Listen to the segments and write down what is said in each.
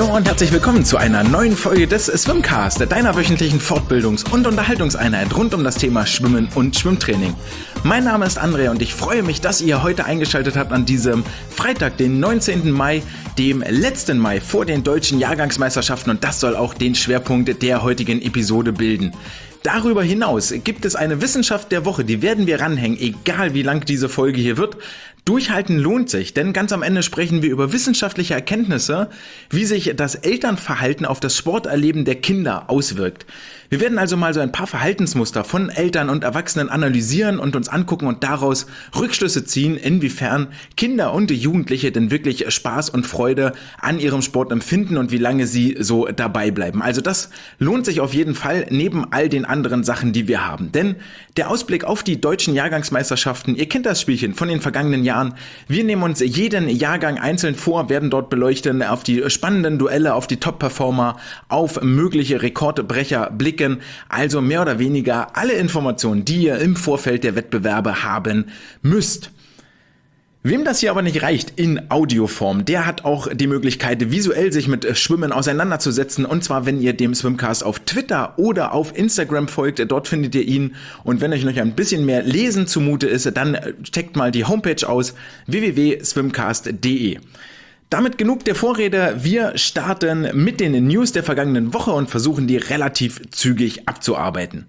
Hallo und herzlich willkommen zu einer neuen Folge des Swimcast, deiner wöchentlichen Fortbildungs- und Unterhaltungseinheit rund um das Thema Schwimmen und Schwimmtraining. Mein Name ist André und ich freue mich, dass ihr heute eingeschaltet habt an diesem Freitag, den 19. Mai, dem letzten Mai vor den deutschen Jahrgangsmeisterschaften, und das soll auch den Schwerpunkt der heutigen Episode bilden. Darüber hinaus gibt es eine Wissenschaft der Woche, die werden wir ranhängen, egal wie lang diese Folge hier wird. Durchhalten lohnt sich, denn ganz am Ende sprechen wir über wissenschaftliche Erkenntnisse, wie sich das Elternverhalten auf das Sporterleben der Kinder auswirkt. Wir werden also mal so ein paar Verhaltensmuster von Eltern und Erwachsenen analysieren und uns angucken und daraus Rückschlüsse ziehen, inwiefern Kinder und Jugendliche denn wirklich Spaß und Freude an ihrem Sport empfinden und wie lange sie so dabei bleiben. Also das lohnt sich auf jeden Fall neben all den anderen Sachen, die wir haben. Denn der Ausblick auf die deutschen Jahrgangsmeisterschaften, ihr kennt das Spielchen von den vergangenen Jahren. Wir nehmen uns jeden Jahrgang einzeln vor, werden dort beleuchten, auf die spannenden Duelle, auf die Top-Performer, auf mögliche Rekordbrecher blicken. Also mehr oder weniger alle Informationen, die ihr im Vorfeld der Wettbewerbe haben müsst. Wem das hier aber nicht reicht in Audioform, der hat auch die Möglichkeit, visuell sich mit Schwimmen auseinanderzusetzen. Und zwar, wenn ihr dem Swimcast auf Twitter oder auf Instagram folgt, dort findet ihr ihn. Und wenn euch noch ein bisschen mehr Lesen zumute ist, dann checkt mal die Homepage aus, www.swimcast.de. Damit genug der Vorrede, wir starten mit den News der vergangenen Woche und versuchen die relativ zügig abzuarbeiten.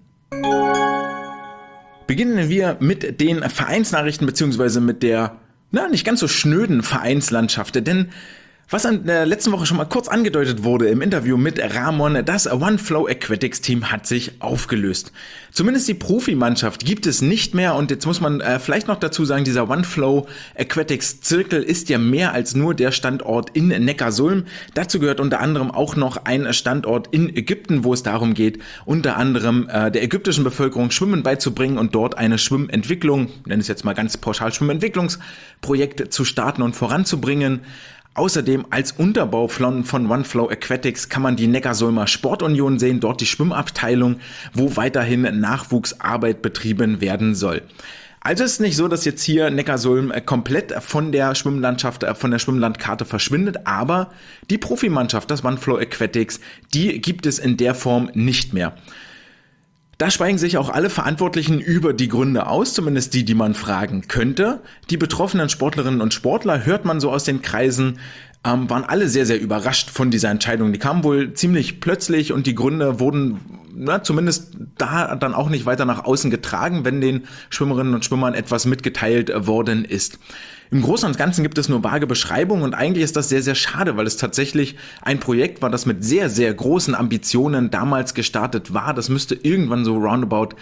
Beginnen wir mit den Vereinsnachrichten bzw. mit der nicht ganz so schnöden Vereinslandschaft, denn was in der letzten Woche schon mal kurz angedeutet wurde im Interview mit Ramon, das OneFlow Aquatics Team hat sich aufgelöst. Zumindest die Profimannschaft gibt es nicht mehr, und jetzt muss man vielleicht noch dazu sagen, dieser OneFlow Aquatics Zirkel ist ja mehr als nur der Standort in Neckarsulm. Dazu gehört unter anderem auch noch ein Standort in Ägypten, wo es darum geht, unter anderem der ägyptischen Bevölkerung Schwimmen beizubringen und dort eine Schwimmentwicklung, nenne es jetzt mal ganz pauschal Schwimmentwicklungsprojekt zu starten und voranzubringen. Außerdem als Unterbau von OneFlow Aquatics kann man die Neckarsulmer Sportunion sehen, dort die Schwimmabteilung, wo weiterhin Nachwuchsarbeit betrieben werden soll. Also ist es nicht so, dass jetzt hier Neckarsulm komplett von der Schwimmlandschaft, von der Schwimmlandkarte verschwindet, aber die Profimannschaft, das OneFlow Aquatics, die gibt es in der Form nicht mehr. Da schweigen sich auch alle Verantwortlichen über die Gründe aus, zumindest die man fragen könnte. Die betroffenen Sportlerinnen und Sportler, hört man so aus den Kreisen, waren alle sehr, sehr überrascht von dieser Entscheidung. Die kamen wohl ziemlich plötzlich und die Gründe wurden zumindest da dann auch nicht weiter nach außen getragen, wenn den Schwimmerinnen und Schwimmern etwas mitgeteilt worden ist. Im Großen und Ganzen gibt es nur vage Beschreibungen und eigentlich ist das sehr, sehr schade, weil es tatsächlich ein Projekt war, das mit sehr, sehr großen Ambitionen damals gestartet war. Das müsste irgendwann so roundabout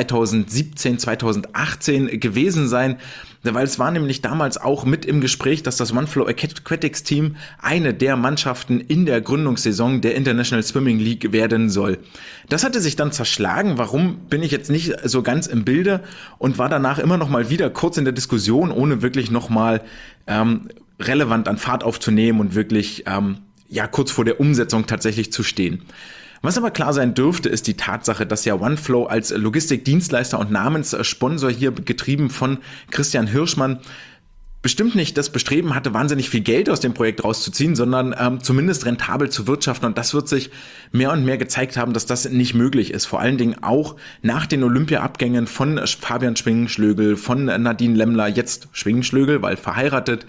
2017, 2018 gewesen sein, weil es war nämlich damals auch mit im Gespräch, dass das OneFlow Aquatics Team eine der Mannschaften in der Gründungssaison der International Swimming League werden soll. Das hatte sich dann zerschlagen. Warum, bin ich jetzt nicht so ganz im Bilde, und war danach immer noch mal wieder kurz in der Diskussion, ohne wirklich noch mal relevant an Fahrt aufzunehmen und wirklich kurz vor der Umsetzung tatsächlich zu stehen. Was aber klar sein dürfte, ist die Tatsache, dass ja OneFlow als Logistikdienstleister und Namenssponsor hier getrieben von Christian Hirschmann bestimmt nicht das Bestreben hatte, wahnsinnig viel Geld aus dem Projekt rauszuziehen, sondern zumindest rentabel zu wirtschaften. Und das wird sich mehr und mehr gezeigt haben, dass das nicht möglich ist. Vor allen Dingen auch nach den Olympia-Abgängen von Fabian Schwingenschlögl, von Nadine Lemmler, jetzt Schwingenschlögl, weil verheiratet,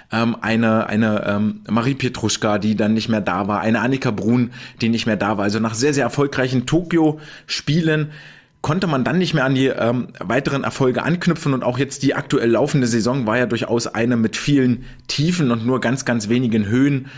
eine Marie Pietruschka, die dann nicht mehr da war, eine Annika Brun, die nicht mehr da war. Also nach sehr, sehr erfolgreichen Tokio-Spielen konnte man dann nicht mehr an die weiteren Erfolge anknüpfen, und auch jetzt die aktuell laufende Saison war ja durchaus eine mit vielen Tiefen und nur ganz, ganz wenigen Höhen.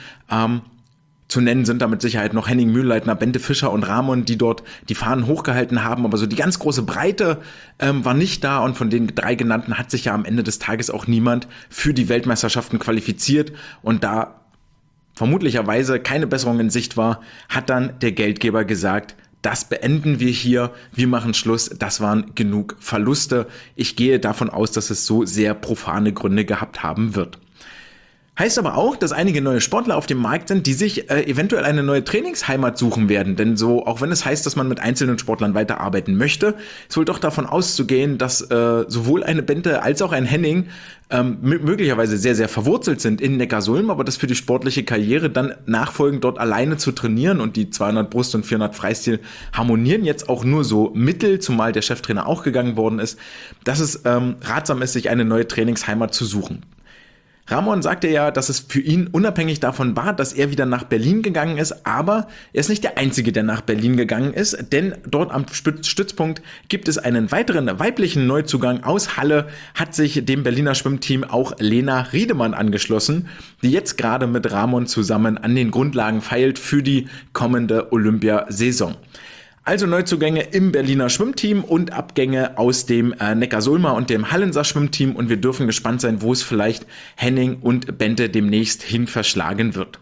Zu nennen sind da mit Sicherheit noch Henning Mühlleitner, Bente Fischer und Ramon, die dort die Fahnen hochgehalten haben, aber so die ganz große Breite war nicht da, und von den 3 genannten hat sich ja am Ende des Tages auch niemand für die Weltmeisterschaften qualifiziert, und da vermutlicherweise keine Besserung in Sicht war, hat dann der Geldgeber gesagt, das beenden wir hier, wir machen Schluss, das waren genug Verluste. Ich gehe davon aus, dass es so sehr profane Gründe gehabt haben wird. Heißt aber auch, dass einige neue Sportler auf dem Markt sind, die sich eventuell eine neue Trainingsheimat suchen werden. Denn so, auch wenn es heißt, dass man mit einzelnen Sportlern weiterarbeiten möchte, ist wohl doch davon auszugehen, dass sowohl eine Bente als auch ein Henning möglicherweise sehr, sehr verwurzelt sind in Neckarsulm, aber dass für die sportliche Karriere dann nachfolgend dort alleine zu trainieren und die 200 Brust und 400 Freistil harmonieren jetzt auch nur so mittel, zumal der Cheftrainer auch gegangen worden ist, dass es ratsam ist, sich eine neue Trainingsheimat zu suchen. Ramon sagte ja, dass es für ihn unabhängig davon war, dass er wieder nach Berlin gegangen ist, aber er ist nicht der Einzige, der nach Berlin gegangen ist, denn dort am Stützpunkt gibt es einen weiteren weiblichen Neuzugang aus Halle, hat sich dem Berliner Schwimmteam auch Lena Riedemann angeschlossen, die jetzt gerade mit Ramon zusammen an den Grundlagen feilt für die kommende Olympiasaison. Also Neuzugänge im Berliner Schwimmteam und Abgänge aus dem Neckarsulmer und dem Hallenser Schwimmteam und wir dürfen gespannt sein, wo es vielleicht Henning und Bente demnächst hin verschlagen wird.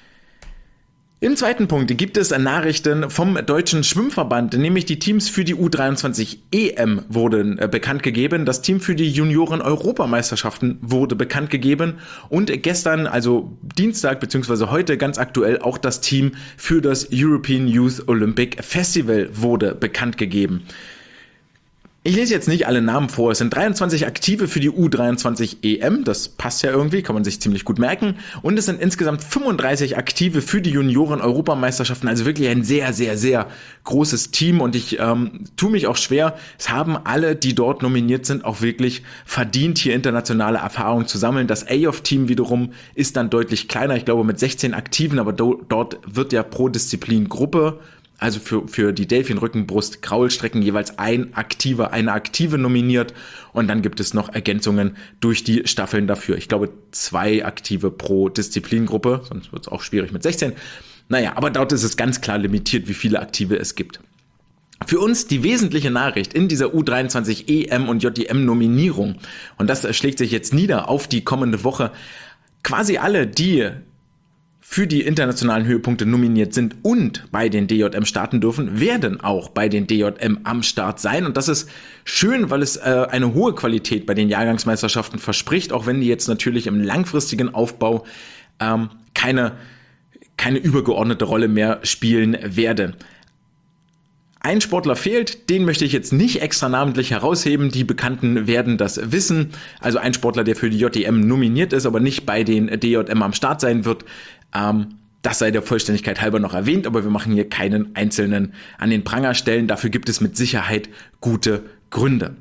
Im zweiten Punkt gibt es Nachrichten vom Deutschen Schwimmverband, nämlich die Teams für die U23 EM wurden bekannt gegeben, das Team für die Junioren-Europameisterschaften wurde bekannt gegeben und gestern, also Dienstag bzw. heute ganz aktuell, auch das Team für das European Youth Olympic Festival wurde bekannt gegeben. Ich lese jetzt nicht alle Namen vor, es sind 23 Aktive für die U23 EM, das passt ja irgendwie, kann man sich ziemlich gut merken, und es sind insgesamt 35 Aktive für die Junioren-Europameisterschaften, also wirklich ein sehr, sehr, sehr großes Team und ich tue mich auch schwer, es haben alle, die dort nominiert sind, auch wirklich verdient, hier internationale Erfahrung zu sammeln. Das A-Off-Team wiederum ist dann deutlich kleiner, ich glaube mit 16 Aktiven, aber dort wird ja pro Disziplin Gruppe, also für die Delfin, Rücken, Brust, Kraulstrecken jeweils eine Aktive nominiert und dann gibt es noch Ergänzungen durch die Staffeln dafür. Ich glaube 2 Aktive pro Disziplingruppe, sonst wird es auch schwierig mit 16. Naja, aber dort ist es ganz klar limitiert, wie viele Aktive es gibt. Für uns die wesentliche Nachricht in dieser U23 EM und JDM Nominierung, und das schlägt sich jetzt nieder auf die kommende Woche, quasi alle, die für die internationalen Höhepunkte nominiert sind und bei den DJM starten dürfen, werden auch bei den DJM am Start sein. Und das ist schön, weil es eine hohe Qualität bei den Jahrgangsmeisterschaften verspricht, auch wenn die jetzt natürlich im langfristigen Aufbau keine übergeordnete Rolle mehr spielen werden. Ein Sportler fehlt, den möchte ich jetzt nicht extra namentlich herausheben, die Bekannten werden das wissen. Also ein Sportler, der für die JDM nominiert ist, aber nicht bei den DJM am Start sein wird. Das sei der Vollständigkeit halber noch erwähnt, aber wir machen hier keinen einzelnen an den Pranger stellen. Dafür gibt es mit Sicherheit gute Gründe.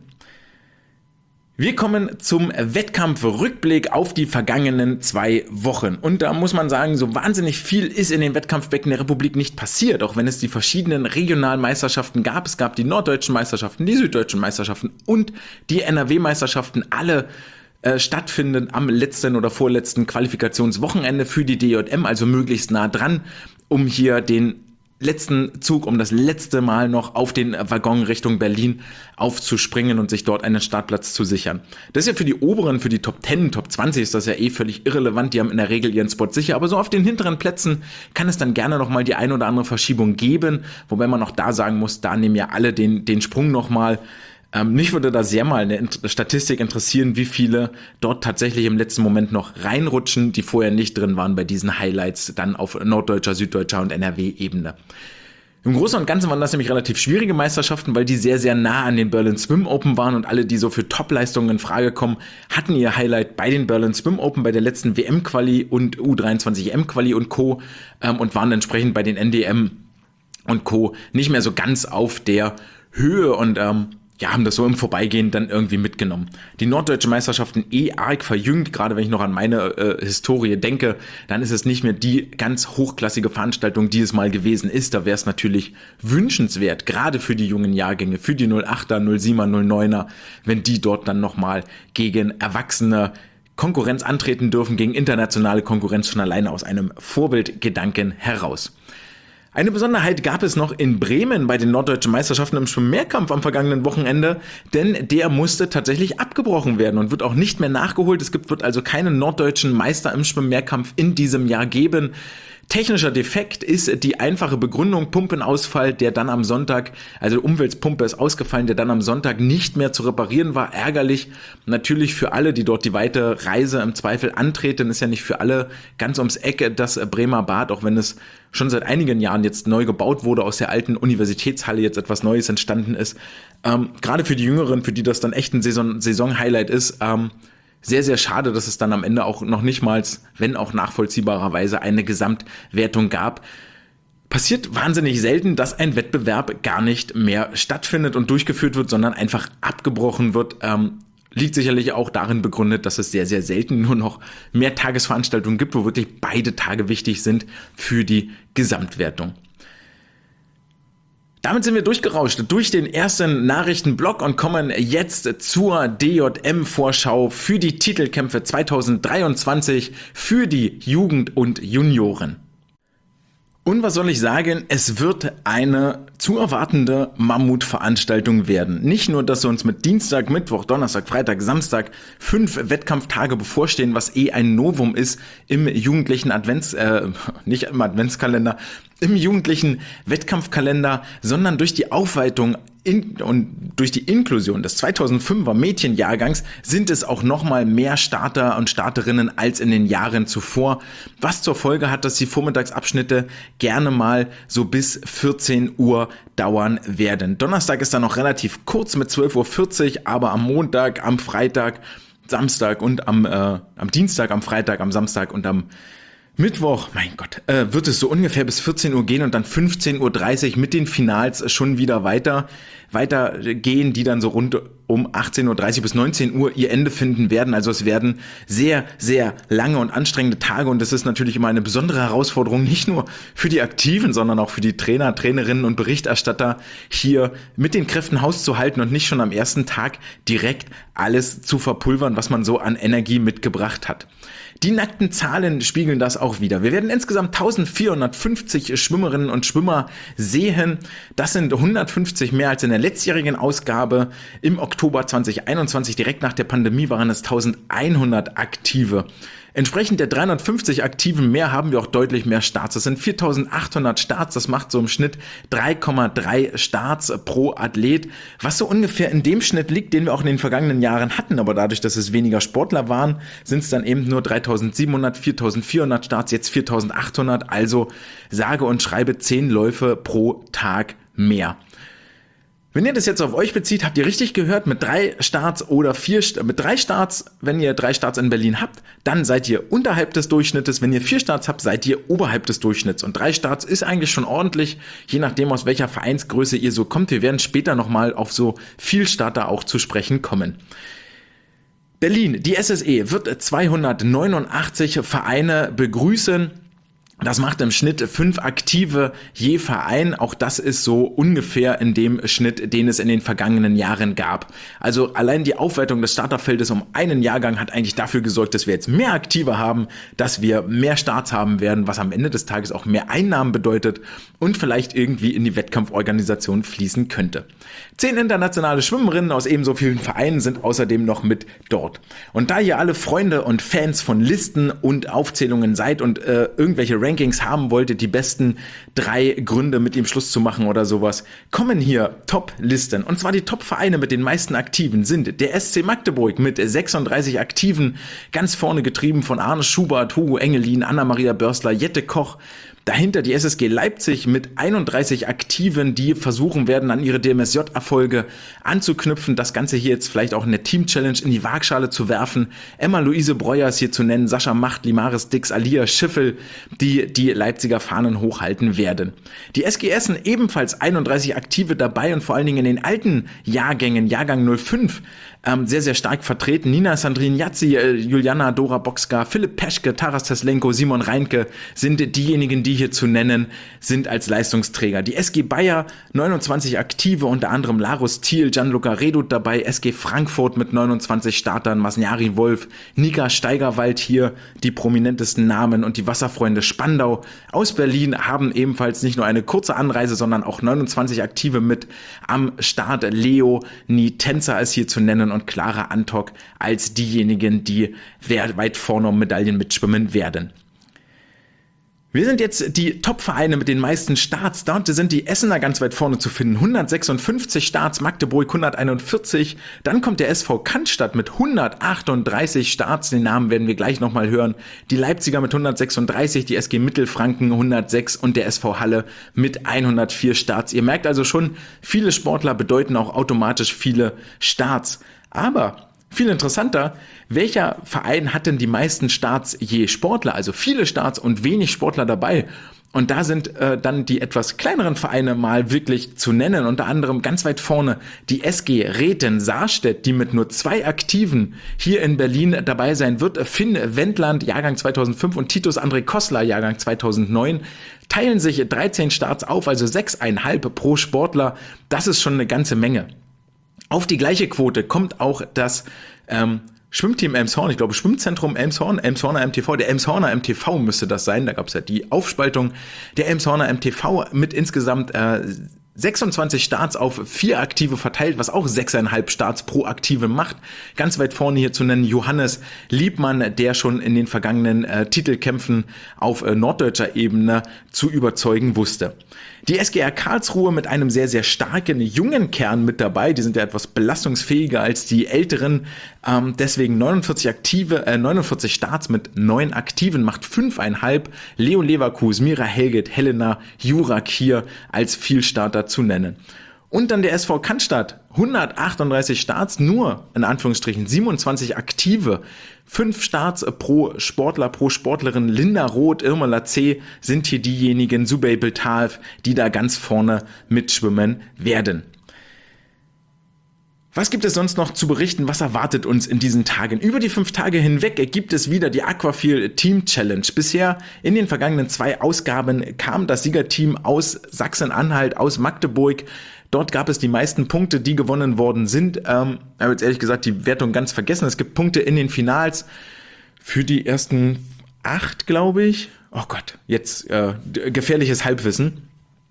Wir kommen zum Wettkampfrückblick auf die vergangenen 2 Wochen. Und da muss man sagen, so wahnsinnig viel ist in den Wettkampfbecken der Republik nicht passiert, auch wenn es die verschiedenen regionalen Meisterschaften gab. Es gab die norddeutschen Meisterschaften, die süddeutschen Meisterschaften und die NRW-Meisterschaften, alle stattfinden am letzten oder vorletzten Qualifikationswochenende für die DJM, also möglichst nah dran, um hier den letzten Zug, um das letzte Mal noch auf den Waggon Richtung Berlin aufzuspringen und sich dort einen Startplatz zu sichern. Das ist ja für die oberen, für die Top 10, Top 20 ist das ja völlig irrelevant, die haben in der Regel ihren Spot sicher, aber so auf den hinteren Plätzen kann es dann gerne nochmal die ein oder andere Verschiebung geben, wobei man auch da sagen muss, da nehmen ja alle den Sprung nochmal. Mich würde da sehr mal eine Statistik interessieren, wie viele dort tatsächlich im letzten Moment noch reinrutschen, die vorher nicht drin waren bei diesen Highlights, dann auf norddeutscher, süddeutscher und NRW-Ebene. Im Großen und Ganzen waren das nämlich relativ schwierige Meisterschaften, weil die sehr, sehr nah an den Berlin Swim Open waren und alle, die so für Top-Leistungen in Frage kommen, hatten ihr Highlight bei den Berlin Swim Open, bei der letzten WM-Quali und U23 EM-Quali und Co. Und waren entsprechend bei den NDM und Co. nicht mehr so ganz auf der Höhe und haben das so im Vorbeigehen dann irgendwie mitgenommen. Die norddeutsche Meisterschaften arg verjüngt, gerade wenn ich noch an meine Historie denke, dann ist es nicht mehr die ganz hochklassige Veranstaltung, die es mal gewesen ist. Da wäre es natürlich wünschenswert, gerade für die jungen Jahrgänge, für die 08er, 07er, 09er, wenn die dort dann nochmal gegen erwachsene Konkurrenz antreten dürfen, gegen internationale Konkurrenz schon alleine aus einem Vorbildgedanken heraus. Eine Besonderheit gab es noch in Bremen bei den norddeutschen Meisterschaften im Schwimmmehrkampf am vergangenen Wochenende, denn der musste tatsächlich abgebrochen werden und wird auch nicht mehr nachgeholt. Wird also keinen norddeutschen Meister im Schwimmmehrkampf in diesem Jahr geben. Technischer Defekt ist die einfache Begründung, Pumpenausfall, der dann am Sonntag, also Umweltpumpe ist ausgefallen, der dann am Sonntag nicht mehr zu reparieren war. Ärgerlich natürlich für alle, die dort die weite Reise im Zweifel antreten. Ist ja nicht für alle ganz ums Eck das Bremer Bad, auch wenn es schon seit einigen Jahren jetzt neu gebaut wurde, aus der alten Universitätshalle jetzt etwas Neues entstanden ist. Gerade für die Jüngeren, für die das dann echt ein Saison-Highlight ist, sehr, sehr schade, dass es dann am Ende auch noch nicht mal, wenn auch nachvollziehbarerweise, eine Gesamtwertung gab. Passiert wahnsinnig selten, dass ein Wettbewerb gar nicht mehr stattfindet und durchgeführt wird, sondern einfach abgebrochen wird. Liegt sicherlich auch darin begründet, dass es sehr, sehr selten nur noch Mehrtagesveranstaltungen gibt, wo wirklich beide Tage wichtig sind für die Gesamtwertung. Damit sind wir durchgerauscht durch den ersten Nachrichtenblock und kommen jetzt zur DJM-Vorschau für die Titelkämpfe 2023 für die Jugend und Junioren. Und was soll ich sagen, es wird eine zu erwartende Mammutveranstaltung werden. Nicht nur, dass uns mit Dienstag, Mittwoch, Donnerstag, Freitag, Samstag 5 Wettkampftage bevorstehen, was ein Novum ist im jugendlichen nicht im Adventskalender, im jugendlichen Wettkampfkalender, sondern durch die Aufweitung und durch die Inklusion des 2005er Mädchenjahrgangs sind es auch nochmal mehr Starter und Starterinnen als in den Jahren zuvor, was zur Folge hat, dass die Vormittagsabschnitte gerne mal so bis 14 Uhr dauern werden. Donnerstag ist dann noch relativ kurz mit 12:40 Uhr, aber am Montag, am Freitag, Samstag und am Dienstag, am Freitag, am Samstag und am Mittwoch, mein Gott, wird es so ungefähr bis 14 Uhr gehen und dann 15:30 Uhr mit den Finals schon wieder weitergehen, die dann so rund um 18:30 Uhr bis 19 Uhr ihr Ende finden werden. Also es werden sehr, sehr lange und anstrengende Tage und das ist natürlich immer eine besondere Herausforderung, nicht nur für die Aktiven, sondern auch für die Trainer, Trainerinnen und Berichterstatter, hier mit den Kräften Haus zu halten und nicht schon am ersten Tag direkt alles zu verpulvern, was man so an Energie mitgebracht hat. Die nackten Zahlen spiegeln das auch wieder. Wir werden insgesamt 1450 Schwimmerinnen und Schwimmer sehen. Das sind 150 mehr als in der letztjährigen Ausgabe. Im Oktober 2021, direkt nach der Pandemie, waren es 1100 Aktive. Entsprechend der 350 Aktiven mehr haben wir auch deutlich mehr Starts. Das sind 4800 Starts, das macht so im Schnitt 3,3 Starts pro Athlet, was so ungefähr in dem Schnitt liegt, den wir auch in den vergangenen Jahren hatten. Aber dadurch, dass es weniger Sportler waren, sind es dann eben nur 3700, 4400 Starts, jetzt 4800, also sage und schreibe 10 Läufe pro Tag mehr. Wenn ihr das jetzt auf euch bezieht, habt ihr richtig gehört, mit 3 Starts oder mit 3 Starts, wenn ihr 3 Starts in Berlin habt, dann seid ihr unterhalb des Durchschnittes. Wenn ihr 4 Starts habt, seid ihr oberhalb des Durchschnitts. Und 3 Starts ist eigentlich schon ordentlich, je nachdem aus welcher Vereinsgröße ihr so kommt. Wir werden später nochmal auf so Vielstarter auch zu sprechen kommen. Berlin, die SSE wird 289 Vereine begrüßen. Das macht im Schnitt 5 Aktive je Verein. Auch das ist so ungefähr in dem Schnitt, den es in den vergangenen Jahren gab. Also allein die Aufwertung des Starterfeldes um einen Jahrgang hat eigentlich dafür gesorgt, dass wir jetzt mehr Aktive haben, dass wir mehr Starts haben werden, was am Ende des Tages auch mehr Einnahmen bedeutet und vielleicht irgendwie in die Wettkampforganisation fließen könnte. 10 internationale Schwimmerinnen aus ebenso vielen Vereinen sind außerdem noch mit dort. Und da ihr alle Freunde und Fans von Listen und Aufzählungen seid und irgendwelche Rankings haben wolltet, die besten 3 Gründe mit ihm Schluss zu machen oder sowas, kommen hier Top-Listen. Und zwar die Top-Vereine mit den meisten Aktiven sind der SC Magdeburg mit 36 Aktiven, ganz vorne getrieben von Arne Schubert, Hugo Engelin, Anna-Maria Börstler, Jette Koch. Dahinter die SSG Leipzig mit 31 Aktiven, die versuchen werden, an ihre DMSJ-Erfolge anzuknüpfen. Das Ganze hier jetzt vielleicht auch in der Team-Challenge in die Waagschale zu werfen. Emma-Luise Breuers hier zu nennen, Sascha Macht, Limaris Dix, Alia Schiffel, die Leipziger Fahnen hochhalten werden. Die SG Essen ebenfalls 31 Aktive dabei und vor allen Dingen in den alten Jahrgängen, Jahrgang 05, sehr, sehr stark vertreten. Nina Sandrine Jazzi, Juliana Dora Boxka, Philipp Peschke, Taras Teslenko, Simon Reinke sind diejenigen, die hier zu nennen sind als Leistungsträger. Die SG Bayer 29 Aktive, unter anderem Larus Thiel, Gianluca Redut dabei, SG Frankfurt mit 29 Startern, Masniari Wolf, Nika Steigerwald hier die prominentesten Namen und die Wasserfreunde Spandau aus Berlin haben ebenfalls nicht nur eine kurze Anreise, sondern auch 29 Aktive mit am Start. Leo Nitenza ist hier zu nennen und Clara Antok als diejenigen, die weit vorne um Medaillen mitschwimmen werden. Wir sind jetzt die Top-Vereine mit den meisten Starts. Dort sind die Essener ganz weit vorne zu finden. 156 Starts, Magdeburg 141. Dann kommt der SV Cannstatt mit 138 Starts. Den Namen werden wir gleich nochmal hören. Die Leipziger mit 136, die SG Mittelfranken 106 und der SV Halle mit 104 Starts. Ihr merkt also schon, viele Sportler bedeuten auch automatisch viele Starts. Aber viel interessanter, welcher Verein hat denn die meisten Starts je Sportler, also viele Starts und wenig Sportler dabei? Und da sind dann die etwas kleineren Vereine mal wirklich zu nennen, unter anderem ganz weit vorne die SG Rheten-Saarstedt, die mit nur 2 Aktiven hier in Berlin dabei sein wird. Finn Wendland, Jahrgang 2005 und Titus André Kossler, Jahrgang 2009, teilen sich 13 Starts auf, also 6,5 pro Sportler. Das ist schon eine ganze Menge. Auf die gleiche Quote kommt auch das Schwimmteam Elmshorn, ich glaube Schwimmzentrum Elmshorn, Elmshorner MTV, der Elmshorner MTV müsste das sein, da gab es ja die Aufspaltung, der Elmshorner MTV mit insgesamt 26 Starts auf 4 Aktive verteilt, was auch 6,5 Starts pro Aktive macht. Ganz weit vorne hier zu nennen Johannes Liebmann, der schon in den vergangenen Titelkämpfen auf norddeutscher Ebene zu überzeugen wusste. Die SGR Karlsruhe mit einem sehr, sehr starken jungen Kern mit dabei. Die sind ja etwas belastungsfähiger als die älteren. Deswegen 49 Starts mit 9 Aktiven macht 5,5. Leo Leverkus, Mira Helget, Helena Jurak hier als Vielstarter zu nennen. Und dann der SV Cannstatt, 138 Starts, nur in Anführungsstrichen 27 Aktive. 5 Starts pro Sportler, pro Sportlerin. Linda Roth, Irmela C. sind hier diejenigen, Subey Beltaev, die da ganz vorne mitschwimmen werden. Was gibt es sonst noch zu berichten? Was erwartet uns in diesen Tagen? Über die 5 Tage hinweg gibt es wieder die Aquafil Team Challenge. Bisher in den vergangenen 2 Ausgaben kam das Siegerteam aus Sachsen-Anhalt, aus Magdeburg. Dort gab es die meisten Punkte, die gewonnen worden sind. Ich habe jetzt ehrlich gesagt die Wertung ganz vergessen. Es gibt Punkte in den Finals für die ersten 8, glaube ich. Oh Gott, jetzt gefährliches Halbwissen.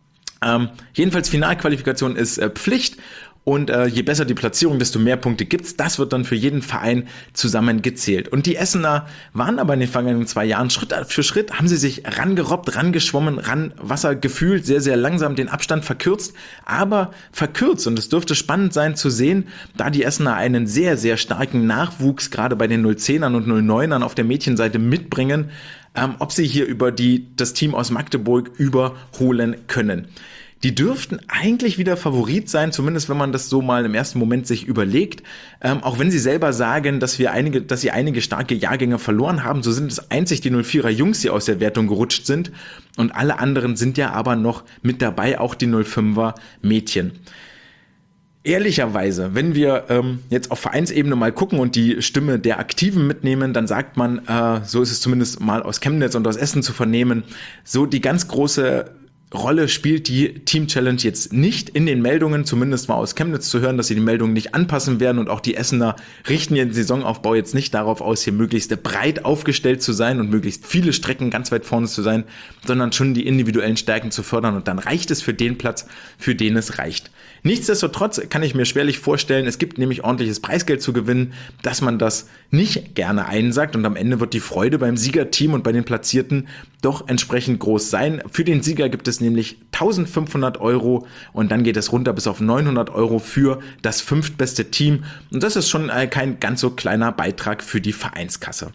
Jedenfalls Finalqualifikation ist Pflicht. Und je besser die Platzierung, desto mehr Punkte gibt's. Das wird dann für jeden Verein zusammen gezählt. Und die Essener waren aber in den vergangenen 2 Jahren Schritt für Schritt, haben sie sich rangerobbt, rangeschwommen, ran Wasser gefühlt, sehr, sehr langsam den Abstand verkürzt, aber verkürzt. Und es dürfte spannend sein zu sehen, da die Essener einen sehr, sehr starken Nachwuchs gerade bei den 010ern und 09ern auf der Mädchenseite mitbringen, ob sie hier über das Team aus Magdeburg überholen können. Die dürften eigentlich wieder Favorit sein, zumindest wenn man das so mal im ersten Moment sich überlegt. Auch wenn sie selber sagen, dass sie einige starke Jahrgänge verloren haben, so sind es einzig die 04er Jungs, die aus der Wertung gerutscht sind. Und alle anderen sind ja aber noch mit dabei, auch die 05er Mädchen. Ehrlicherweise, wenn wir jetzt auf Vereinsebene mal gucken und die Stimme der Aktiven mitnehmen, dann sagt man, so ist es zumindest mal aus Chemnitz und aus Essen zu vernehmen, so die ganz große Rolle spielt die Team Challenge jetzt nicht in den Meldungen, zumindest war aus Chemnitz zu hören, dass sie die Meldungen nicht anpassen werden und auch die Essener richten ihren Saisonaufbau jetzt nicht darauf aus, hier möglichst breit aufgestellt zu sein und möglichst viele Strecken ganz weit vorne zu sein, sondern schon die individuellen Stärken zu fördern und dann reicht es für den Platz, für den es reicht. Nichtsdestotrotz kann ich mir schwerlich vorstellen, es gibt nämlich ordentliches Preisgeld zu gewinnen, dass man das nicht gerne einsagt und am Ende wird die Freude beim Siegerteam und bei den Platzierten doch entsprechend groß sein. Für den Sieger gibt es nämlich 1.500 € und dann geht es runter bis auf 900 € für das 5. beste Team und das ist schon kein ganz so kleiner Beitrag für die Vereinskasse.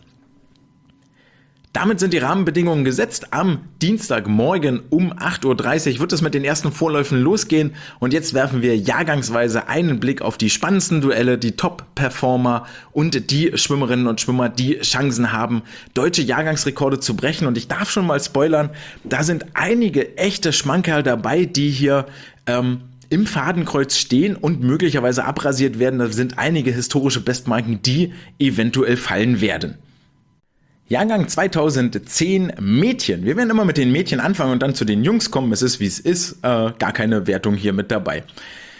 Damit sind die Rahmenbedingungen gesetzt. Am Dienstagmorgen um 8.30 Uhr wird es mit den ersten Vorläufen losgehen. Und jetzt werfen wir jahrgangsweise einen Blick auf die spannendsten Duelle, die Top-Performer und die Schwimmerinnen und Schwimmer, die Chancen haben, deutsche Jahrgangsrekorde zu brechen. Und ich darf schon mal spoilern, da sind einige echte Schmankerl dabei, die hier im Fadenkreuz stehen und möglicherweise abrasiert werden. Da sind einige historische Bestmarken, die eventuell fallen werden. Jahrgang 2010 Mädchen. Wir werden immer mit den Mädchen anfangen und dann zu den Jungs kommen. Es ist, wie es ist. Gar keine Wertung hier mit dabei.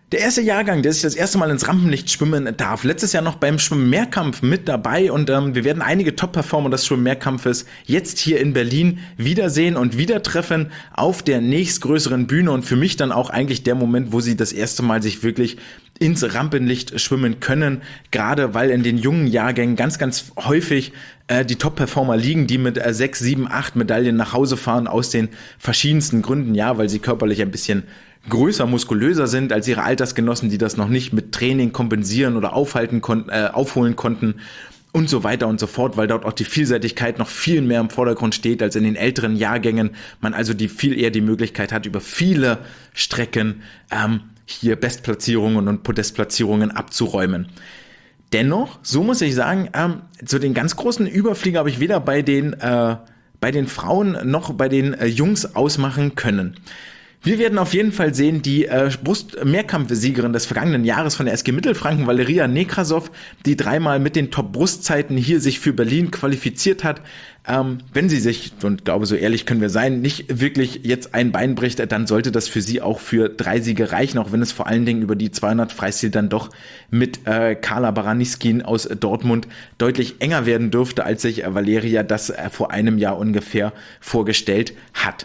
Der erste Jahrgang, der sich das erste Mal ins Rampenlicht schwimmen darf, letztes Jahr noch beim Schwimmmehrkampf mit dabei und wir werden einige Top-Performer des Schwimmmehrkampfes jetzt hier in Berlin wiedersehen und wieder treffen auf der nächstgrößeren Bühne und für mich dann auch eigentlich der Moment, wo sie das erste Mal sich wirklich ins Rampenlicht schwimmen können, gerade weil in den jungen Jahrgängen ganz häufig die Top-Performer liegen, die mit 6, 7, 8 Medaillen nach Hause fahren aus den verschiedensten Gründen, ja, weil sie körperlich ein bisschen größer, muskulöser sind als ihre Altersgenossen, die das noch nicht mit Training kompensieren oder aufholen konnten und so weiter und so fort, weil dort auch die Vielseitigkeit noch viel mehr im Vordergrund steht als in den älteren Jahrgängen. Man also viel eher die Möglichkeit hat, über viele Strecken hier Bestplatzierungen und Podestplatzierungen abzuräumen. Dennoch, so muss ich sagen, zu den ganz großen Überflieger habe ich weder bei den Frauen noch bei den Jungs ausmachen können. Wir werden auf jeden Fall sehen, die Brustmehrkampfsiegerin des vergangenen Jahres von der SG Mittelfranken, Valeria Nekrasov, die dreimal mit den Top-Brustzeiten hier sich für Berlin qualifiziert hat. Wenn sie sich, und glaube, so ehrlich können wir sein, nicht wirklich jetzt ein Bein bricht, dann sollte das für sie auch für 3 Siege reichen, auch wenn es vor allen Dingen über die 200 Freistil dann doch mit Carla Baraniskin aus Dortmund deutlich enger werden dürfte, als sich Valeria das vor einem Jahr ungefähr vorgestellt hat.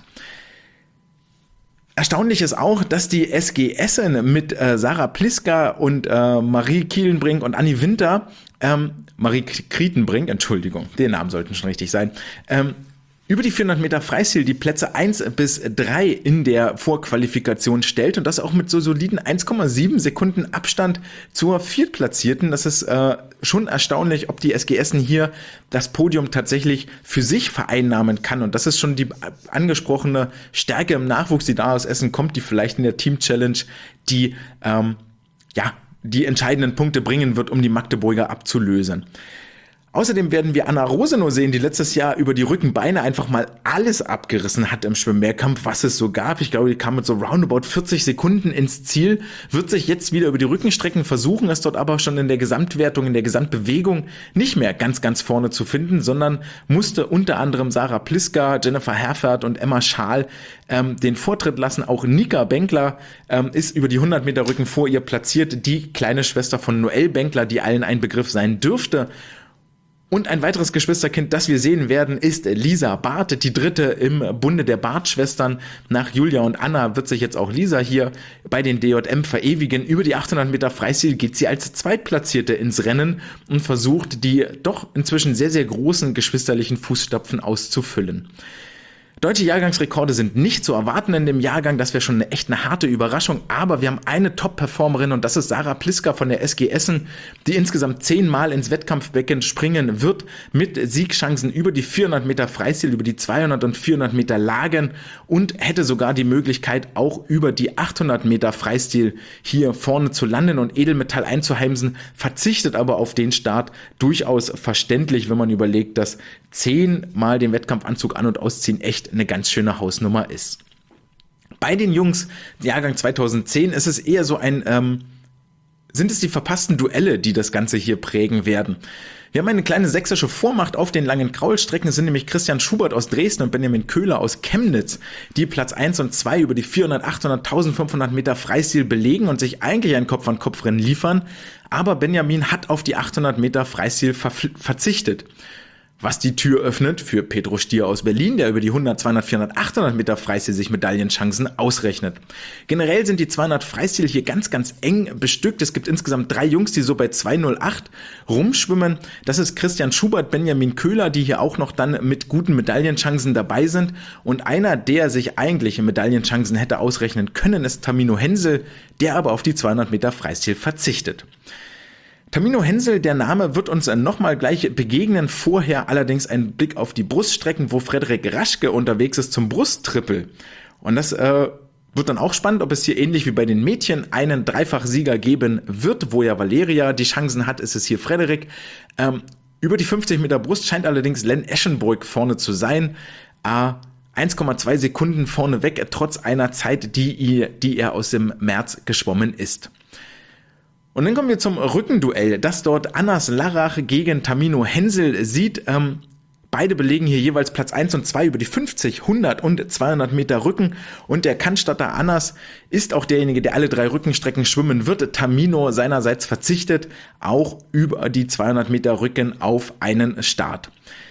Erstaunlich ist auch, dass die SG Essen mit Sarah Pliska und Marie Kielenbrink und Anni Winter, Marie Krietenbrink, Entschuldigung, den Namen sollten schon richtig sein, über die 400 Meter Freistil die Plätze 1 bis 3 in der Vorqualifikation stellt und das auch mit so soliden 1,7 Sekunden Abstand zur Viertplatzierten. Das ist schon erstaunlich, ob die SG Essen hier das Podium tatsächlich für sich vereinnahmen kann. Und das ist schon die angesprochene Stärke im Nachwuchs, die da aus Essen kommt, die vielleicht in der Team Challenge die entscheidenden Punkte bringen wird, um die Magdeburger abzulösen. Außerdem werden wir Anna Rosenow sehen, die letztes Jahr über die Rückenbeine einfach mal alles abgerissen hat im Schwimmmehrkampf, was es so gab. Ich glaube, die kam mit so roundabout 40 Sekunden ins Ziel, wird sich jetzt wieder über die Rückenstrecken versuchen, ist dort aber schon in der Gesamtwertung, in der Gesamtbewegung nicht mehr ganz vorne zu finden, sondern musste unter anderem Sarah Pliska, Jennifer Herfert und Emma Schaal den Vortritt lassen. Auch Nika Benkler ist über die 100 Meter Rücken vor ihr platziert, die kleine Schwester von Noelle Benkler, die allen ein Begriff sein dürfte. Und ein weiteres Geschwisterkind, das wir sehen werden, ist Lisa Barth, die dritte im Bunde der Barth-Schwestern. Nach Julia und Anna wird sich jetzt auch Lisa hier bei den DJM verewigen. Über die 800 Meter Freistil geht sie als Zweitplatzierte ins Rennen und versucht, die doch inzwischen sehr großen geschwisterlichen Fußstapfen auszufüllen. Deutsche Jahrgangsrekorde sind nicht zu erwarten in dem Jahrgang, das wäre schon eine harte Überraschung, aber wir haben eine Top-Performerin und das ist Sarah Pliska von der SG Essen, die insgesamt 10 Mal ins Wettkampfbecken springen wird, mit Siegchancen über die 400 Meter Freistil, über die 200 und 400 Meter Lagen und hätte sogar die Möglichkeit, auch über die 800 Meter Freistil hier vorne zu landen und Edelmetall einzuheimsen, verzichtet aber auf den Start, durchaus verständlich, wenn man überlegt, dass 10 Mal den Wettkampfanzug an- und ausziehen echt eine ganz schöne Hausnummer ist. Bei den Jungs, Jahrgang 2010, ist es eher so sind es die verpassten Duelle, die das Ganze hier prägen werden. Wir haben eine kleine sächsische Vormacht auf den langen Kraulstrecken, es sind nämlich Christian Schubert aus Dresden und Benjamin Köhler aus Chemnitz, die Platz 1 und 2 über die 400, 800, 1500 Meter Freistil belegen und sich eigentlich ein Kopf-an-Kopf-Rennen liefern, aber Benjamin hat auf die 800 Meter Freistil verzichtet. Was die Tür öffnet für Pedro Stier aus Berlin, der über die 100, 200, 400, 800 Meter Freistil sich Medaillenchancen ausrechnet. Generell sind die 200 Freistil hier ganz eng bestückt. Es gibt insgesamt 3 Jungs, die so bei 2,08 rumschwimmen. Das ist Christian Schubert, Benjamin Köhler, die hier auch noch dann mit guten Medaillenchancen dabei sind. Und einer, der sich eigentliche Medaillenchancen hätte ausrechnen können, ist Tamino Hensel, der aber auf die 200 Meter Freistil verzichtet. Tamino Hensel, der Name wird uns nochmal gleich begegnen, vorher allerdings ein Blick auf die Bruststrecken, wo Frederik Raschke unterwegs ist zum Brusttrippel. Und das wird dann auch spannend, ob es hier ähnlich wie bei den Mädchen einen Dreifachsieger geben wird, wo ja Valeria die Chancen hat, ist es hier Frederik. Über die 50 Meter Brust scheint allerdings Len Eschenburg vorne zu sein. 1,2 Sekunden vorne weg, trotz einer Zeit, die er aus dem März geschwommen ist. Und dann kommen wir zum Rückenduell, das dort Annas Larrach gegen Tamino Hensel sieht. Beide belegen hier jeweils Platz 1 und 2 über die 50, 100 und 200 Meter Rücken. Und der Cannstatter Anas ist auch derjenige, der alle 3 Rückenstrecken schwimmen wird. Tamino seinerseits verzichtet auch über die 200 Meter Rücken auf einen Start.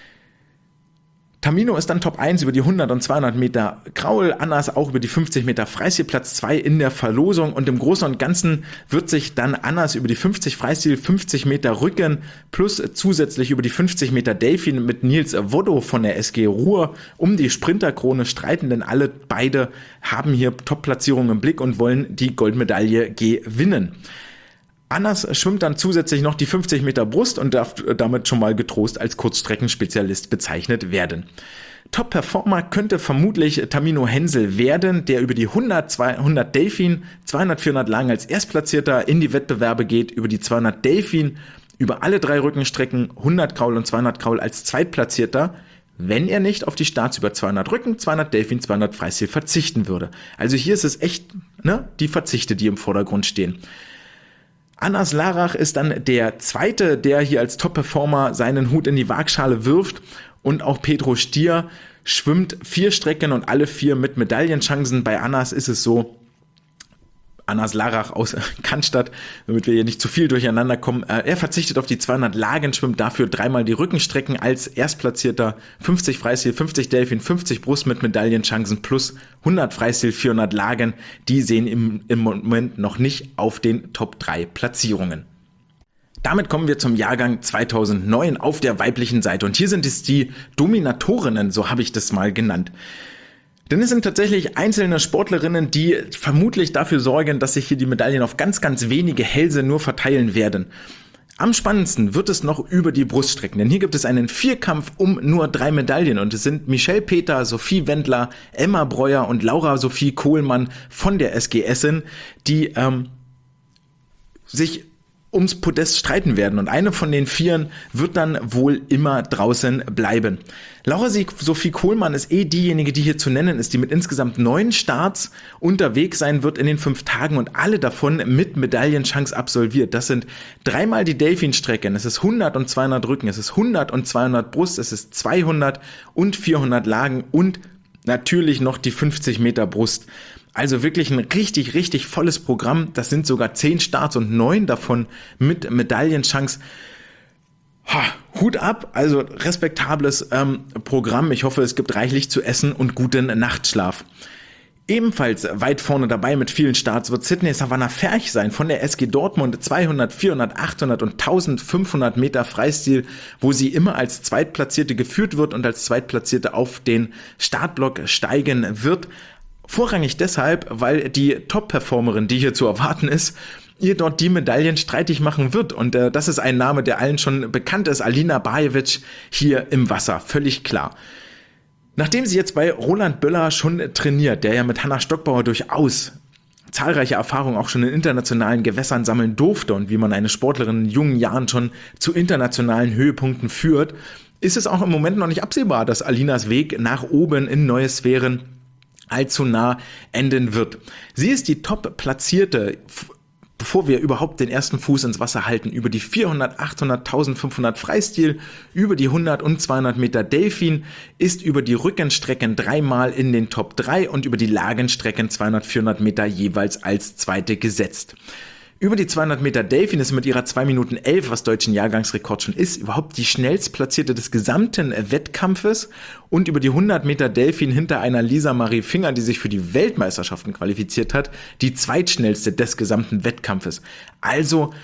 Tamino ist dann Top 1 über die 100 und 200 Meter Kraul, Anas auch über die 50 Meter Freistil, Platz 2 in der Verlosung, und im Großen und Ganzen wird sich dann Anas über die 50 Freistil, 50 Meter Rücken plus zusätzlich über die 50 Meter Delfin mit Nils Woddo von der SG Ruhr um die Sprinterkrone streiten, denn alle beide haben hier Top-Platzierungen im Blick und wollen die Goldmedaille gewinnen. Anas schwimmt dann zusätzlich noch die 50 Meter Brust und darf damit schon mal getrost als Kurzstreckenspezialist bezeichnet werden. Top-Performer könnte vermutlich Tamino Hensel werden, der über die 100 Delfin, 200, 400 Lagen als Erstplatzierter in die Wettbewerbe geht, über die 200 Delfin, über alle 3 Rückenstrecken, 100 Kraul und 200 Kraul als Zweitplatzierter, wenn er nicht auf die Starts über 200 Rücken, 200 Delfin, 200 Freistil verzichten würde. Also hier ist es echt, die Verzichte, die im Vordergrund stehen. Anas Larach ist dann der Zweite, der hier als Top-Performer seinen Hut in die Waagschale wirft, und auch Pedro Stier schwimmt 4 Strecken und alle 4 mit Medaillenchancen. Bei Anas ist es so, Anas Larach aus Cannstatt, damit wir hier nicht zu viel durcheinander kommen. Er verzichtet auf die 200 Lagen, schwimmt dafür 3-mal die Rückenstrecken als Erstplatzierter, 50 Freistil, 50 Delfin, 50 Brust mit Medaillenchancen plus 100 Freistil, 400 Lagen. Die sehen im Moment noch nicht auf den Top 3 Platzierungen. Damit kommen wir zum Jahrgang 2009 auf der weiblichen Seite. Und hier sind es die Dominatorinnen, so habe ich das mal genannt. Denn es sind tatsächlich einzelne Sportlerinnen, die vermutlich dafür sorgen, dass sich hier die Medaillen auf ganz, ganz wenige Hälse nur verteilen werden. Am spannendsten wird es noch über die Bruststrecken, denn hier gibt es einen Vierkampf um nur 3 Medaillen und es sind Michelle Peter, Sophie Wendler, Emma Breuer und Laura Sophie Kohlmann von der SG Essen, die sich ums Podest streiten werden, und eine von den 4 wird dann wohl immer draußen bleiben. Laura Sophie Kohlmann ist diejenige, die hier zu nennen ist, die mit insgesamt 9 Starts unterwegs sein wird in den 5 Tagen und alle davon mit Medaillenchance absolviert. Das sind 3-mal die Delfinstrecken, es ist 100 und 200 Rücken, es ist 100 und 200 Brust, es ist 200 und 400 Lagen und natürlich noch die 50 Meter Brust. Also wirklich ein richtig, richtig volles Programm. Das sind sogar 10 Starts und 9 davon mit Medaillenchance. Hut ab, also respektables Programm. Ich hoffe, es gibt reichlich zu essen und guten Nachtschlaf. Ebenfalls weit vorne dabei mit vielen Starts wird Sydney Savannah Ferch sein von der SG Dortmund, 200, 400, 800 und 1500 Meter Freistil, wo sie immer als Zweitplatzierte geführt wird und als Zweitplatzierte auf den Startblock steigen wird. Vorrangig deshalb, weil die Top-Performerin, die hier zu erwarten ist, ihr dort die Medaillen streitig machen wird. Und das ist ein Name, der allen schon bekannt ist. Alina Bajevic hier im Wasser, völlig klar. Nachdem sie jetzt bei Roland Böller schon trainiert, der ja mit Hanna Stockbauer durchaus zahlreiche Erfahrungen auch schon in internationalen Gewässern sammeln durfte und wie man eine Sportlerin in jungen Jahren schon zu internationalen Höhepunkten führt, ist es auch im Moment noch nicht absehbar, dass Alinas Weg nach oben in neue Sphären allzu nah enden wird. Sie ist die Top-Platzierte, bevor wir überhaupt den ersten Fuß ins Wasser halten, über die 400, 800, 1500 Freistil, über die 100 und 200 Meter Delfin, ist über die Rückenstrecken 3-mal in den Top 3 und über die Lagenstrecken 200, 400 Meter jeweils als Zweite gesetzt. Über die 200 Meter Delfin ist mit ihrer 2 Minuten 11, was deutschen Jahrgangsrekord schon ist, überhaupt die schnellstplatzierte des gesamten Wettkampfes, und über die 100 Meter Delfin hinter einer Lisa Marie Finger, die sich für die Weltmeisterschaften qualifiziert hat, die zweitschnellste des gesamten Wettkampfes. Also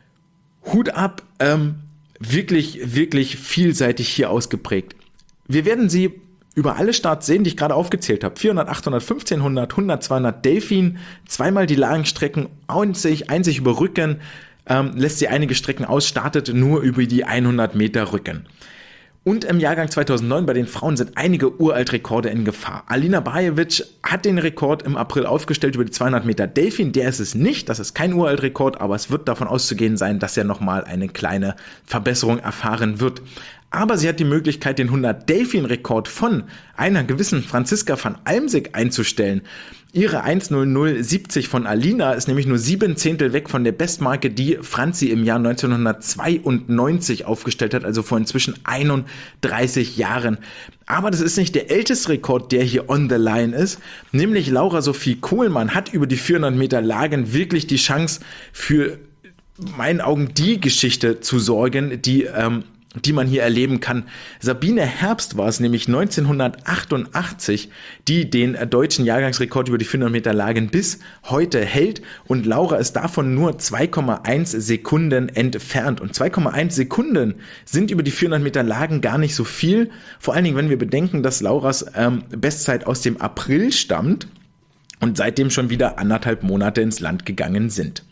Hut ab, wirklich, wirklich vielseitig hier ausgeprägt. Wir werden sie über alle Starts sehen, die ich gerade aufgezählt habe. 400, 800, 1500, 100, 200 Delfin, 2-mal die Lagenstrecken, einzig über Rücken, lässt sie einige Strecken aus, startet nur über die 100 Meter Rücken. Und im Jahrgang 2009 bei den Frauen sind einige Uraltrekorde in Gefahr. Alina Bajevic hat den Rekord im April aufgestellt über die 200 Meter Delfin. Der ist es nicht, das ist kein Uraltrekord, aber es wird davon auszugehen sein, dass er nochmal eine kleine Verbesserung erfahren wird. Aber sie hat die Möglichkeit, den 100 Delfin-Rekord von einer gewissen Franziska van Almsick einzustellen. Ihre 1:00:70 von Alina ist nämlich nur 7 Zehntel weg von der Bestmarke, die Franzi im Jahr 1992 aufgestellt hat, also vor inzwischen 31 Jahren. Aber das ist nicht der älteste Rekord, der hier on the line ist, nämlich Laura Sophie Kuhlmann hat über die 400 Meter Lagen wirklich die Chance für in meinen Augen die Geschichte zu sorgen, die man hier erleben kann. Sabine Herbst war es nämlich 1988, die den deutschen Jahrgangsrekord über die 400 Meter Lagen bis heute hält und Laura ist davon nur 2,1 Sekunden entfernt. Und 2,1 Sekunden sind über die 400 Meter Lagen gar nicht so viel, vor allen Dingen, wenn wir bedenken, dass Lauras Bestzeit aus dem April stammt und seitdem schon wieder 1,5 Monate ins Land gegangen sind.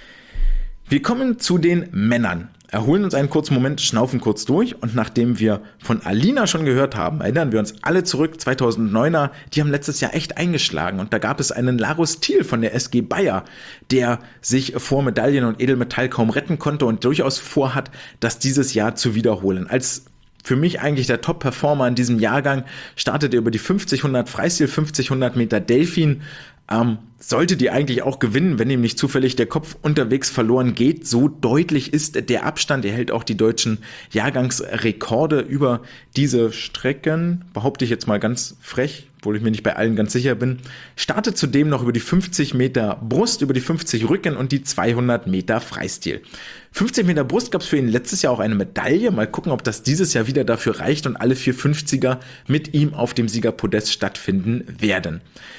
Wir kommen zu den Männern. Erholen uns einen kurzen Moment, schnaufen kurz durch und nachdem wir von Alina schon gehört haben, erinnern wir uns alle zurück, 2009er, die haben letztes Jahr echt eingeschlagen und da gab es einen Larus Thiel von der SG Bayer, der sich vor Medaillen und Edelmetall kaum retten konnte und durchaus vorhat, das dieses Jahr zu wiederholen. Als für mich eigentlich der Top-Performer in diesem Jahrgang startet er über die 50-100 Freistil, 50-100 Meter Delfin, sollte die eigentlich auch gewinnen, wenn ihm nicht zufällig der Kopf unterwegs verloren geht. So deutlich ist der Abstand. Er hält auch die deutschen Jahrgangsrekorde über diese Strecken, behaupte ich jetzt mal ganz frech, obwohl ich mir nicht bei allen ganz sicher bin. Startet zudem noch über die 50 Meter Brust, über die 50 Rücken und die 200 Meter Freistil. 50 Meter Brust gab es für ihn letztes Jahr auch eine Medaille. Mal gucken, ob das dieses Jahr wieder dafür reicht und alle 4 50er mit ihm auf dem Siegerpodest stattfinden werden.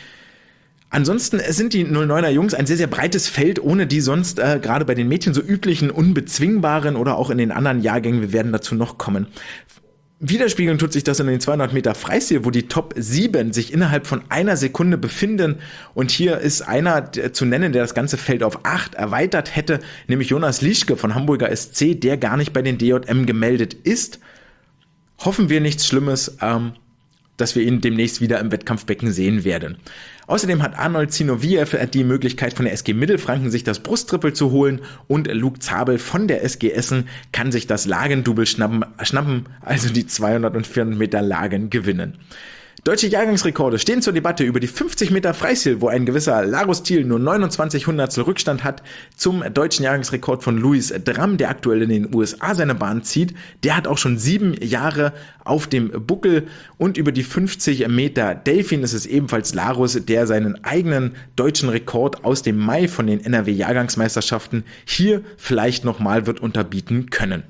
Ansonsten sind die 09er Jungs ein sehr, sehr breites Feld, ohne die sonst gerade bei den Mädchen so üblichen, unbezwingbaren oder auch in den anderen Jahrgängen, wir werden dazu noch kommen. Widerspiegeln tut sich das in den 200 Meter Freistil, wo die Top 7 sich innerhalb von einer Sekunde befinden und hier ist einer zu nennen, der das ganze Feld auf 8 erweitert hätte, nämlich Jonas Lischke von Hamburger SC, der gar nicht bei den DJM gemeldet ist. Hoffen wir nichts Schlimmes, dass wir ihn demnächst wieder im Wettkampfbecken sehen werden. Außerdem hat Arnold Zinoviev die Möglichkeit von der SG Mittelfranken sich das Brusttrippel zu holen und Luke Zabel von der SG Essen kann sich das Lagendouble schnappen, also die 200 und 400 Meter Lagen gewinnen. Deutsche Jahrgangsrekorde stehen zur Debatte über die 50 Meter Freistil, wo ein gewisser Larus Thiel nur 29 Hundertstel Rückstand hat zum deutschen Jahrgangsrekord von Louis Dramm, der aktuell in den USA seine Bahn zieht. Der hat auch schon 7 Jahre auf dem Buckel und über die 50 Meter Delfin ist es ebenfalls Larus, der seinen eigenen deutschen Rekord aus dem Mai von den NRW-Jahrgangsmeisterschaften hier vielleicht nochmal wird unterbieten können.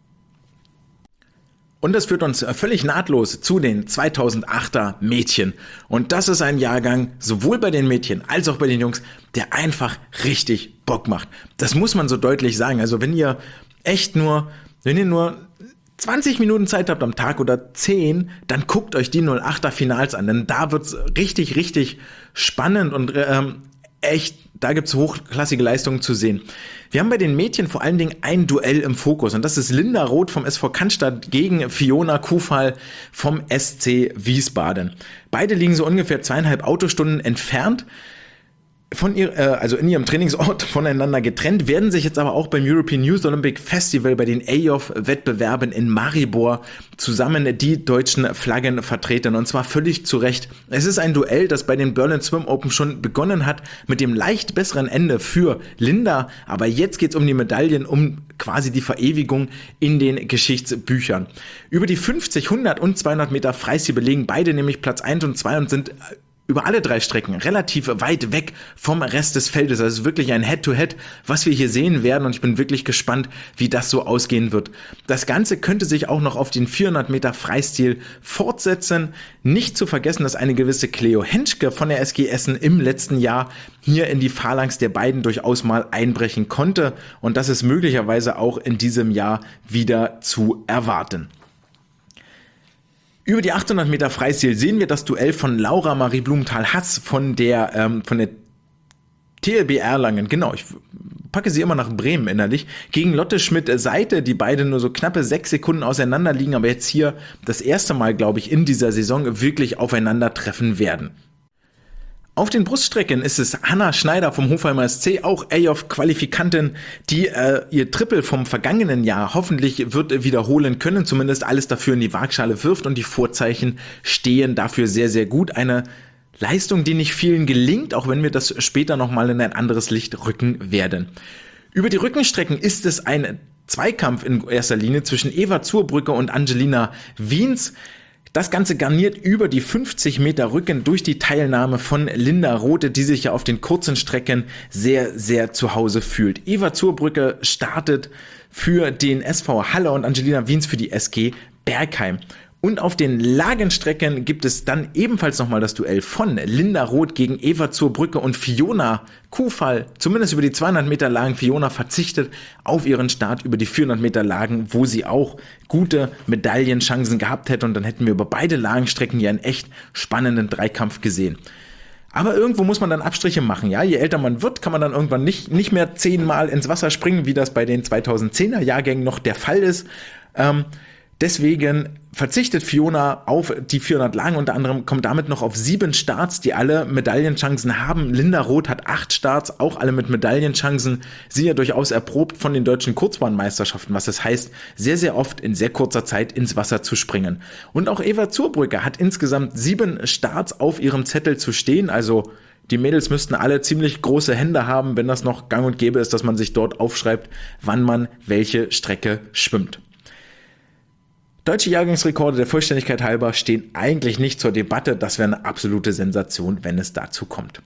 Und das führt uns völlig nahtlos zu den 2008er Mädchen. Und das ist ein Jahrgang, sowohl bei den Mädchen als auch bei den Jungs, der einfach richtig Bock macht. Das muss man so deutlich sagen. Also wenn ihr nur 20 Minuten Zeit habt am Tag oder 10, dann guckt euch die 08er Finals an. Denn da wird's richtig, richtig spannend und echt, da gibt's hochklassige Leistungen zu sehen. Wir haben bei den Mädchen vor allen Dingen ein Duell im Fokus und das ist Linda Roth vom SV Cannstatt gegen Fiona Kufal vom SC Wiesbaden. Beide liegen so ungefähr 2,5 Autostunden entfernt also in ihrem Trainingsort voneinander getrennt, werden sich jetzt aber auch beim European Youth Olympic Festival bei den EYOF-Wettbewerben in Maribor zusammen die deutschen Flaggen vertreten und zwar völlig zu Recht. Es ist ein Duell, das bei den Berlin Swim Open schon begonnen hat mit dem leicht besseren Ende für Linda, aber jetzt geht's um die Medaillen, um quasi die Verewigung in den Geschichtsbüchern. Über die 50, 100 und 200 Meter Freistil belegen beide nämlich Platz 1 und 2 und sind über alle 3 Strecken relativ weit weg vom Rest des Feldes. Also wirklich ein Head-to-Head, was wir hier sehen werden und ich bin wirklich gespannt, wie das so ausgehen wird. Das Ganze könnte sich auch noch auf den 400 Meter Freistil fortsetzen. Nicht zu vergessen, dass eine gewisse Cleo Henschke von der SG Essen im letzten Jahr hier in die Phalanx der beiden durchaus mal einbrechen konnte und das ist möglicherweise auch in diesem Jahr wieder zu erwarten. Über die 800 Meter Freistil sehen wir das Duell von Laura Marie Blumenthal-Hass von der TLB Erlangen, genau, ich packe sie immer nach Bremen innerlich, gegen Lotte Schmidt-Seite, die beide nur so knappe 6 Sekunden auseinander liegen, aber jetzt hier das erste Mal, glaube ich, in dieser Saison wirklich aufeinandertreffen werden. Auf den Bruststrecken ist es Hanna Schneider vom Hofheimer SC, auch EYOF-Qualifikantin, die ihr Triple vom vergangenen Jahr hoffentlich wird wiederholen können, zumindest alles dafür in die Waagschale wirft und die Vorzeichen stehen dafür sehr, sehr gut. Eine Leistung, die nicht vielen gelingt, auch wenn wir das später nochmal in ein anderes Licht rücken werden. Über die Rückenstrecken ist es ein Zweikampf in erster Linie zwischen Eva Zurbrügge und Angelina Wiens. Das Ganze garniert über die 50 Meter Rücken durch die Teilnahme von Linda Rothe, die sich ja auf den kurzen Strecken sehr, sehr zu Hause fühlt. Eva Zurbrügge startet für den SV Halle und Angelina Wiens für die SG Bergheim. Und auf den Lagenstrecken gibt es dann ebenfalls nochmal das Duell von Linda Roth gegen Eva Zurbrügge und Fiona Kufall. Zumindest über die 200 Meter Lagen. Fiona verzichtet auf ihren Start über die 400 Meter Lagen, wo sie auch gute Medaillenchancen gehabt hätte. Und dann hätten wir über beide Lagenstrecken hier einen echt spannenden Dreikampf gesehen. Aber irgendwo muss man dann Abstriche machen, ja. Je älter man wird, kann man dann irgendwann nicht mehr 10-mal ins Wasser springen, wie das bei den 2010er Jahrgängen noch der Fall ist. Deswegen verzichtet Fiona auf die 400 Lagen, unter anderem kommt damit noch auf 7 Starts, die alle Medaillenchancen haben. Linda Roth hat 8 Starts, auch alle mit Medaillenchancen. Sie ja durchaus erprobt von den deutschen Kurzbahnmeisterschaften, was das heißt, sehr, sehr oft in sehr kurzer Zeit ins Wasser zu springen. Und auch Eva Zurbrügge hat insgesamt 7 Starts auf ihrem Zettel zu stehen, also die Mädels müssten alle ziemlich große Hände haben, wenn das noch gang und gäbe ist, dass man sich dort aufschreibt, wann man welche Strecke schwimmt. Deutsche Jahrgangsrekorde der Vollständigkeit halber stehen eigentlich nicht zur Debatte. Das wäre eine absolute Sensation, wenn es dazu kommt.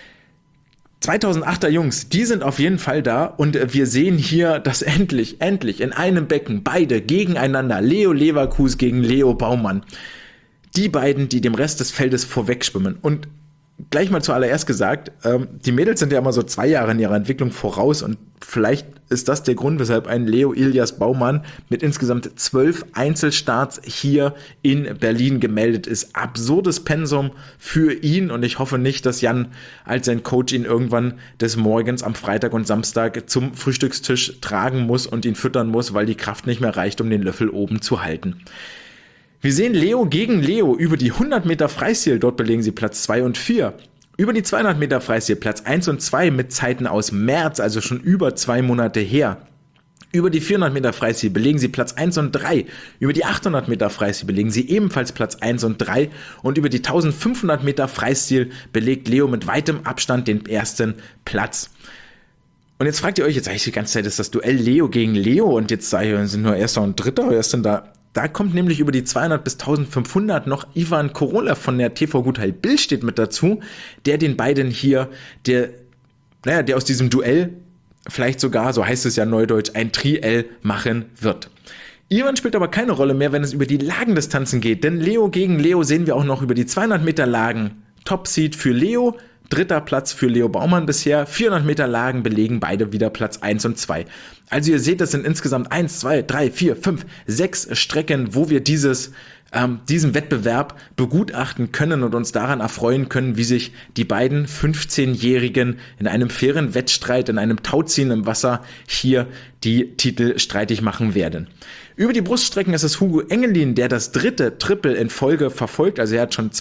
2008er Jungs, die sind auf jeden Fall da und wir sehen hier, dass endlich in einem Becken beide gegeneinander, Leo Leverkus gegen Leo Baumann, die beiden, die dem Rest des Feldes vorwegschwimmen. Und gleich mal zuallererst gesagt, die Mädels sind ja immer so 2 Jahre in ihrer Entwicklung voraus und vielleicht ist das der Grund, weshalb ein Leo Ilias Baumann mit insgesamt 12 Einzelstarts hier in Berlin gemeldet ist. Absurdes Pensum für ihn und ich hoffe nicht, dass Jan als sein Coach ihn irgendwann des Morgens am Freitag und Samstag zum Frühstückstisch tragen muss und ihn füttern muss, weil die Kraft nicht mehr reicht, um den Löffel oben zu halten. Wir sehen Leo gegen Leo über die 100 Meter Freistil, dort belegen sie Platz 2 und 4. Über die 200 Meter Freistil Platz 1 und 2 mit Zeiten aus März, also schon über 2 Monate her. Über die 400 Meter Freistil belegen sie Platz 1 und 3. Über die 800 Meter Freistil belegen sie ebenfalls Platz 1 und 3. Und über die 1500 Meter Freistil belegt Leo mit weitem Abstand den ersten Platz. Und jetzt fragt ihr euch, jetzt sage ich die ganze Zeit, ist das Duell Leo gegen Leo und jetzt sage ich, sind nur Erster und Dritter, wer ist denn da? Da kommt nämlich über die 200 bis 1500 noch Ivan Korolev von der TV Gutheil Billstedt mit dazu, der den beiden hier, der aus diesem Duell vielleicht sogar, so heißt es ja neudeutsch, ein Triell machen wird. Ivan spielt aber keine Rolle mehr, wenn es über die Lagendistanzen geht, denn Leo gegen Leo sehen wir auch noch über die 200 Meter Lagen. Top-Seed für Leo, 3. Platz für Leo Baumann bisher, 400 Meter Lagen belegen beide wieder Platz 1 und 2. Also ihr seht, das sind insgesamt 1, 2, 3, 4, 5, 6 Strecken, wo wir diesen Wettbewerb begutachten können und uns daran erfreuen können, wie sich die beiden 15-Jährigen in einem fairen Wettstreit, in einem Tauziehen im Wasser hier die Titel streitig machen werden. Über die Bruststrecken ist es Hugo Engelin, der das 3. Triple in Folge verfolgt. Also er hat schon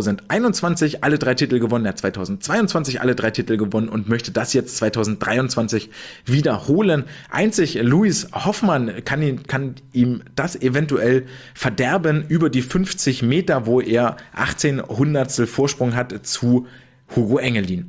2021 alle 3 Titel gewonnen, er hat 2022 alle 3 Titel gewonnen und möchte das jetzt 2023 wiederholen. Einzig Luis Hoffmann kann ihm das eventuell verderben über die 50 Meter, wo er 18 Hundertstel Vorsprung hat zu Hugo Engelin.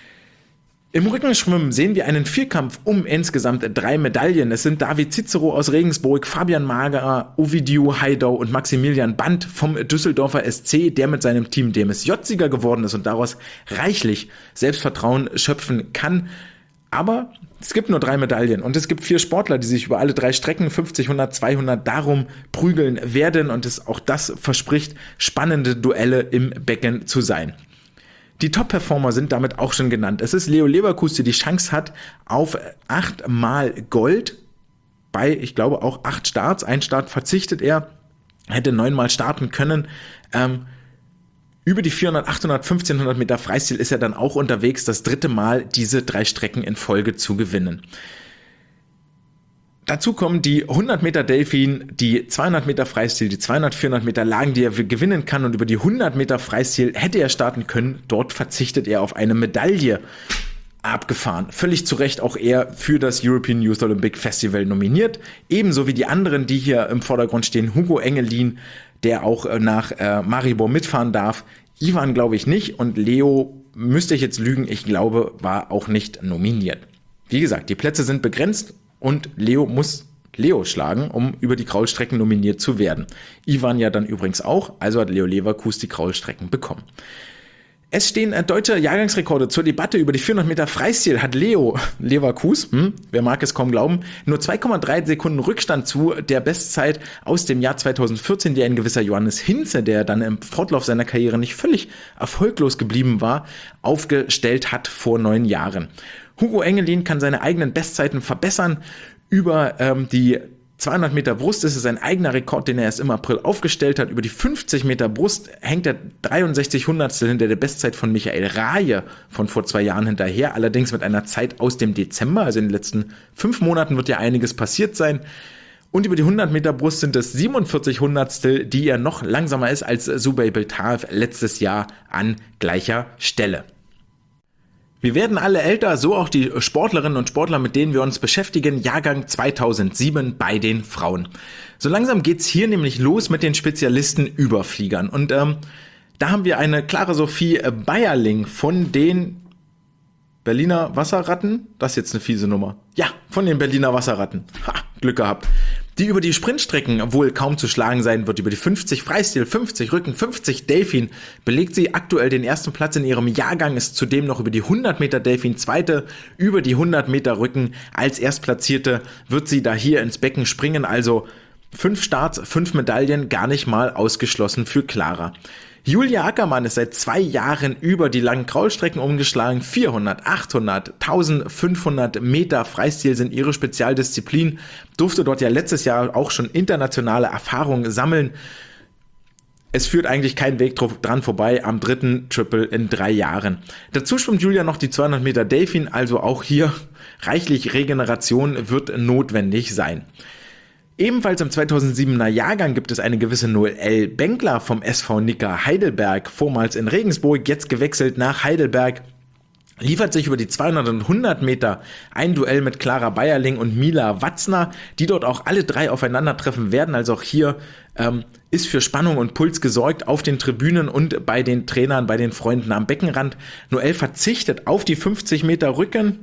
Im Rückenschwimmen sehen wir einen Vierkampf um insgesamt 3 Medaillen. Es sind David Cicero aus Regensburg, Fabian Mager, Ovidiu Haidau und Maximilian Band vom Düsseldorfer SC, der mit seinem Team DMSJ-Sieger geworden ist und daraus reichlich Selbstvertrauen schöpfen kann. Aber es gibt nur 3 Medaillen und es gibt 4 Sportler, die sich über alle 3 Strecken, 50, 100, 200, darum prügeln werden und auch das verspricht, spannende Duelle im Becken zu sein. Die Top-Performer sind damit auch schon genannt. Es ist Leo Leverkus, der die Chance hat auf 8 Mal Gold bei, ich glaube, auch 8 Starts. Ein Start verzichtet er, hätte 9 Mal starten können. Über die 400, 800, 1500 Meter Freistil ist er dann auch unterwegs, das 3. Mal diese 3 Strecken in Folge zu gewinnen. Dazu kommen die 100 Meter Delfin, die 200 Meter Freistil, die 200, 400 Meter Lagen, die er gewinnen kann und über die 100 Meter Freistil hätte er starten können. Dort verzichtet er auf eine Medaille. Abgefahren. Völlig zu Recht auch er für das European Youth Olympic Festival nominiert. Ebenso wie die anderen, die hier im Vordergrund stehen. Hugo Engelin, der auch nach Maribor mitfahren darf. Ivan glaube ich nicht und Leo, müsste ich jetzt lügen, ich glaube, war auch nicht nominiert. Wie gesagt, die Plätze sind begrenzt und Leo muss Leo schlagen, um über die Kraulstrecken nominiert zu werden. Ivan ja dann übrigens auch, also hat Leo Leverkus die Kraulstrecken bekommen. Es stehen deutsche Jahrgangsrekorde zur Debatte. Über die 400 Meter Freistil hat Leo Leverkus, wer mag es kaum glauben, nur 2,3 Sekunden Rückstand zu der Bestzeit aus dem Jahr 2014, die ein gewisser Johannes Hinze, der dann im Fortlauf seiner Karriere nicht völlig erfolglos geblieben war, aufgestellt hat vor 9 Jahren. Hugo Engelin kann seine eigenen Bestzeiten verbessern. Über die 200 Meter Brust ist es ein eigener Rekord, den er erst im April aufgestellt hat. Über die 50 Meter Brust hängt er 63 Hundertstel hinter der Bestzeit von Michael Rahe von vor 2 Jahren hinterher. Allerdings mit einer Zeit aus dem Dezember, also in den letzten 5 Monaten wird ja einiges passiert sein. Und über die 100 Meter Brust sind es 47 Hundertstel, die er noch langsamer ist als Subay Beltaev letztes Jahr an gleicher Stelle. Wir werden alle älter, so auch die Sportlerinnen und Sportler, mit denen wir uns beschäftigen, Jahrgang 2007 bei den Frauen. So langsam geht's hier nämlich los mit den Spezialisten-Überfliegern. Und da haben wir eine Clara Sophie Beierling von den Berliner Wasserratten. Das ist jetzt eine fiese Nummer. Ja, von den Berliner Wasserratten. Ha, Glück gehabt. Die über die Sprintstrecken wohl kaum zu schlagen sein wird. Über die 50 Freistil, 50 Rücken, 50 Delfin belegt sie aktuell den ersten Platz in ihrem Jahrgang, ist zudem noch über die 100 Meter Delfin Zweite, über die 100 Meter Rücken als Erstplatzierte wird sie da hier ins Becken springen. Also 5 Starts, 5 Medaillen, gar nicht mal ausgeschlossen für Clara. Julia Ackermann ist seit 2 Jahren über die langen Kraulstrecken umgeschlagen. 400, 800, 1500 Meter Freistil sind ihre Spezialdisziplin. Durfte dort ja letztes Jahr auch schon internationale Erfahrungen sammeln. Es führt eigentlich kein Weg dran vorbei am 3. Triple in 3 Jahren. Dazu schwimmt Julia noch die 200 Meter Delfin, also auch hier reichlich Regeneration wird notwendig sein. Ebenfalls im 2007er Jahrgang gibt es eine gewisse Noel Benkler vom SV Nicker Heidelberg, vormals in Regensburg, jetzt gewechselt nach Heidelberg, liefert sich über die 200 und 100 Meter ein Duell mit Clara Beierling und Mila Watzner, die dort auch alle 3 aufeinandertreffen werden. Also auch hier ist für Spannung und Puls gesorgt auf den Tribünen und bei den Trainern, bei den Freunden am Beckenrand. Noel verzichtet auf die 50 Meter Rücken,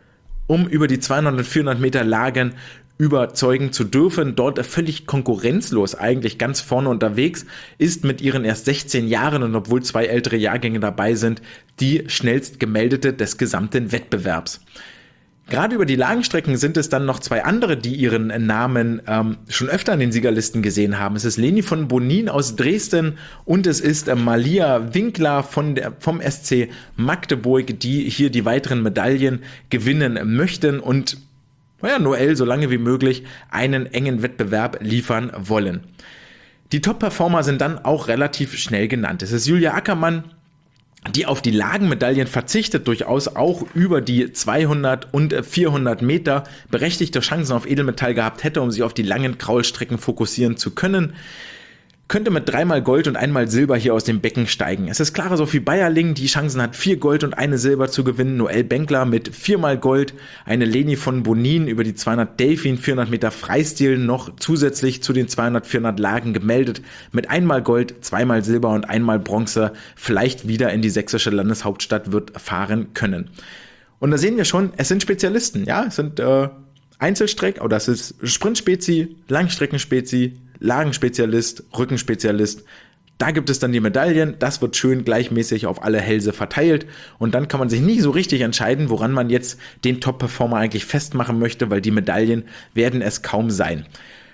um über die 200 und 400 Meter Lagen überzeugen zu dürfen, dort völlig konkurrenzlos eigentlich ganz vorne unterwegs, ist mit ihren erst 16 Jahren und obwohl 2 ältere Jahrgänge dabei sind, die schnellst gemeldete des gesamten Wettbewerbs. Gerade über die Lagenstrecken sind es dann noch 2 andere, die ihren Namen schon öfter in den Siegerlisten gesehen haben. Es ist Leni von Bonin aus Dresden und es ist Malia Winkler vom SC Magdeburg, die hier die weiteren Medaillen gewinnen möchten und Noel so lange wie möglich einen engen Wettbewerb liefern wollen. Die Top-Performer sind dann auch relativ schnell genannt. Es ist Julia Ackermann, die auf die Lagenmedaillen verzichtet, durchaus auch über die 200 und 400 Meter berechtigte Chancen auf Edelmetall gehabt hätte, um sich auf die langen Kraulstrecken fokussieren zu können. Könnte mit 3-mal Gold und 1-mal Silber hier aus dem Becken steigen. Es ist Clara Sophie Beierling, die Chancen hat, 4 Gold und 1 Silber zu gewinnen. Noel Benkler mit 4-mal Gold. Eine Leni von Bonin über die 200 Delfin, 400 Meter Freistil noch zusätzlich zu den 200, 400 Lagen gemeldet. Mit 1-mal Gold, 2-mal Silber und 1-mal Bronze vielleicht wieder in die sächsische Landeshauptstadt wird fahren können. Und da sehen wir schon, es sind Spezialisten. Ja, es sind Einzelstreck, oder es ist Sprintspezi, Langstreckenspezi, Lagenspezialist, Rückenspezialist. Da gibt es dann die Medaillen, das wird schön gleichmäßig auf alle Hälse verteilt und dann kann man sich nicht so richtig entscheiden, woran man jetzt den Top-Performer eigentlich festmachen möchte, weil die Medaillen werden es kaum sein.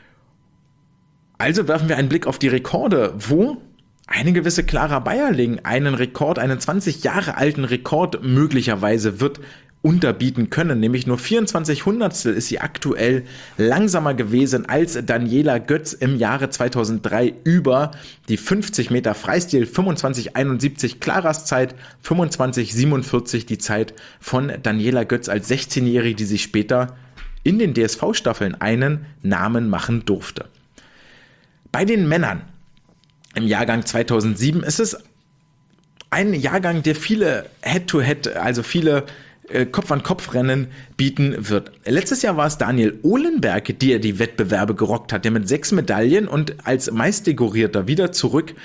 Also werfen wir einen Blick auf die Rekorde, wo eine gewisse Clara Beierling einen 20 Jahre alten Rekord möglicherweise wird unterbieten können, nämlich nur 24 Hundertstel ist sie aktuell langsamer gewesen als Daniela Götz im Jahre 2003 über die 50 Meter Freistil, 25,71 Claras Zeit, 25,47 die Zeit von Daniela Götz als 16-Jährige, die sich später in den DSV-Staffeln einen Namen machen durfte. Bei den Männern im Jahrgang 2007 ist es ein Jahrgang, der viele Head-to-Head, also viele Kopf-an-Kopf-Rennen bieten wird. Letztes Jahr war es Daniel Ohlenberg, der die Wettbewerbe gerockt hat, der mit 6 Medaillen und als meistdekorierter wieder zurück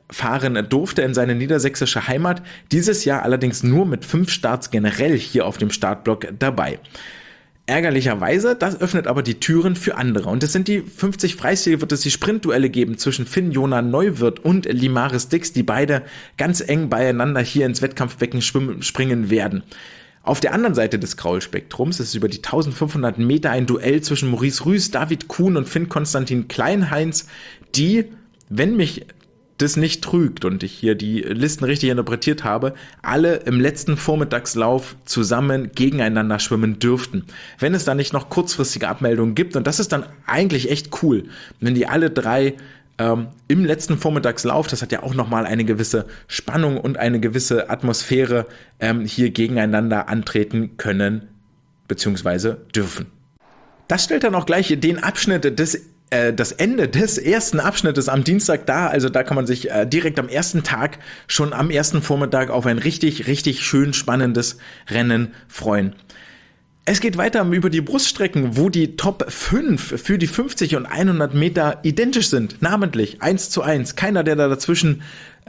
fahren durfte in seine niedersächsische Heimat. Dieses Jahr allerdings nur mit 5 Starts generell hier auf dem Startblock dabei. Ärgerlicherweise, das öffnet aber die Türen für andere. Und es sind die 50 Freistil, wird es die Sprintduelle geben zwischen Finn-Jona Neuwirth und Limaris Dix, die beide ganz eng beieinander hier ins Wettkampfbecken springen werden. Auf der anderen Seite des Kraulspektrums ist über die 1500 Meter ein Duell zwischen Maurice Rüß, David Kuhn und Finn-Konstantin Kleinheinz, die, wenn mich das nicht trügt und ich hier die Listen richtig interpretiert habe, alle im letzten Vormittagslauf zusammen gegeneinander schwimmen dürften. Wenn es da nicht noch kurzfristige Abmeldungen gibt, und das ist dann eigentlich echt cool, wenn die alle drei im letzten Vormittagslauf, das hat ja auch nochmal eine gewisse Spannung und eine gewisse Atmosphäre, hier gegeneinander antreten können bzw. dürfen. Das stellt dann auch gleich den Abschnitt das Ende des ersten Abschnittes am Dienstag dar. Also da kann man sich direkt am ersten Tag, schon am ersten Vormittag auf ein richtig, richtig schön spannendes Rennen freuen. Es geht weiter über die Bruststrecken, wo die Top 5 für die 50 und 100 Meter identisch sind, namentlich 1:1. Keiner, der da dazwischen